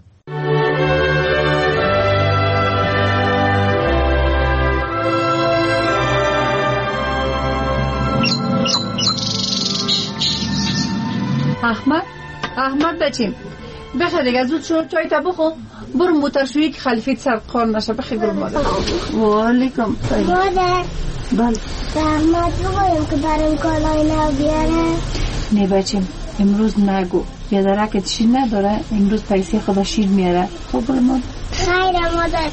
احمد بچیم بخیر دیگه زود شو چای تا بخور. برو موترشویی که خلیفیت سرقار نشه. بخیر گل مادر. وعلیکم. مادر بله احمد بگویم که برام کالای نو بیاره. نه بچیم امروز نگو، پدرکت شیر نداره، امروز پیسه خدا شیر میاره. خب گل مادر. خیره مادر.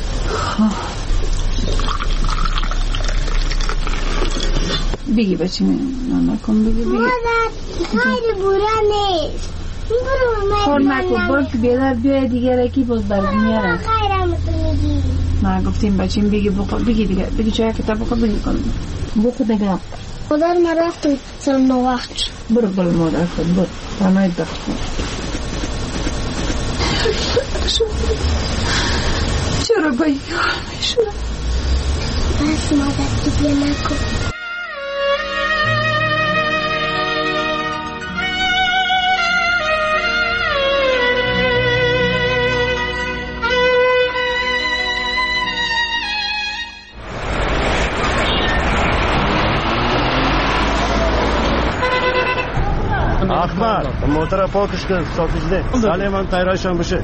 بگی بچیم نانا کن بگی. مادر خیلی بوره نیست. خور نکن برو که بیادر بیای دیگه رکی باز برد میارم. خیره میگی. نه گفتیم بچیم بگی بخور. بگی دیگه بگی چای کتاب بخور بگی کنم بخور دیگه. مادر ما رفتم سلام وقت. برو برو مادر خود برو تنهای دخت کن. چرا بایی میشونم بس مادر دیگه نکن. احمد موتر پاکش کن ساکش ده سالی من تایرایشان بشه.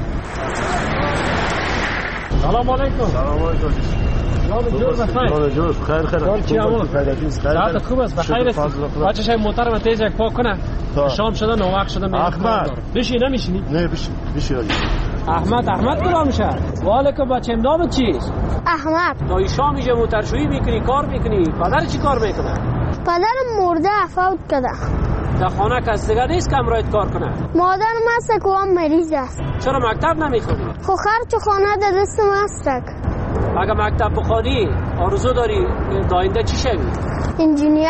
سلام علیکم. سلام علیکم. جوز خیر چی ساعت خوب است بخیر است. بچه شای موتر من تیز یک پاک کنه. شام شده نووقت شده. احمد بشی نمیشینی؟ نه بشی احمد کلا میشه. وعلیکم بچه نامت چیست؟ احمد. دایی شام میشه موترشویی میکنی کار میکنی. پدر چی کار میکنه؟ پدرم مرده فوت کرده. در خانه کس دیگه نیست که امرایت کار کنه؟ مادرم هست که هم مریض است. چرا مکتب نمیخونی؟ خو خرچ خانه در دستم هست. اگه مکتب بخوانی آرزو داری داینده چی شوی؟ انجینیر.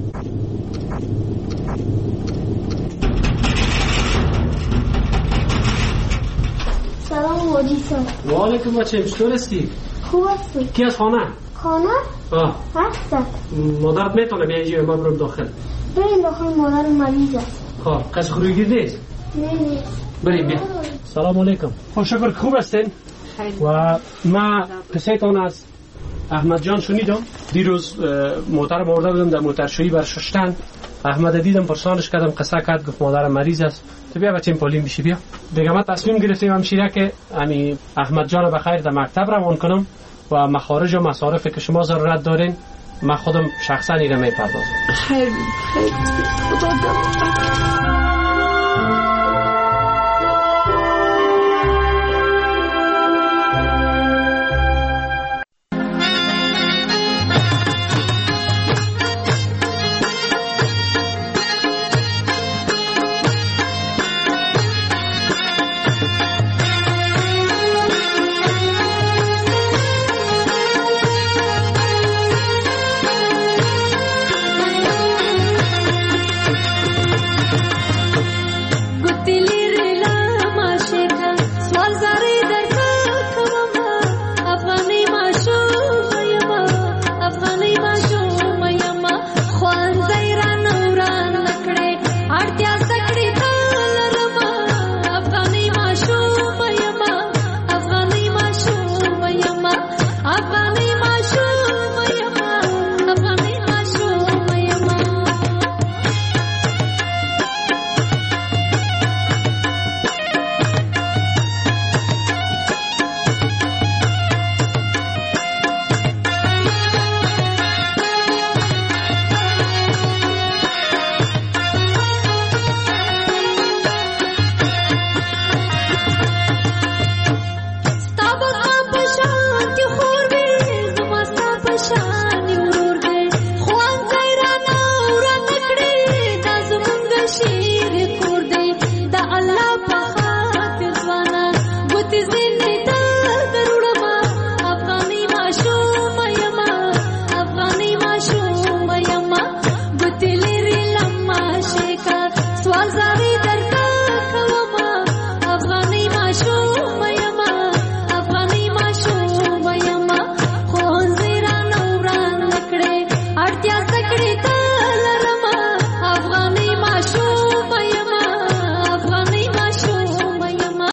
سلام موجیسم. وعلیکم بچه چطور هستی؟ خوب هستی؟ کی از خانه؟ خانه؟ هست. مادرت میتونه بیایی ما برم داخل. بریم داخل مادر مریض است. خب کسی خروگیر نیست؟ نیست. بریم بیا. سلام علیکم. خوب شکر خوب هستین؟ و ما قصه‌تون از احمد جان شنیدم. دیروز موتر برده بودم در موترشویی برششتن. احمد دیدم پرسانش کردم قصه کرد گفت مادرم مریض است. تو بیا بچه‌م پالین بشی بیا. دیگه ما تصمیم گرفتیم همشیره که یعنی احمد جان بخیر در مکتب روان کنم و مخارج و مصارفی که شما ضرورت دارین ما خودم شخصا ایره میپردازم. خیلی خدا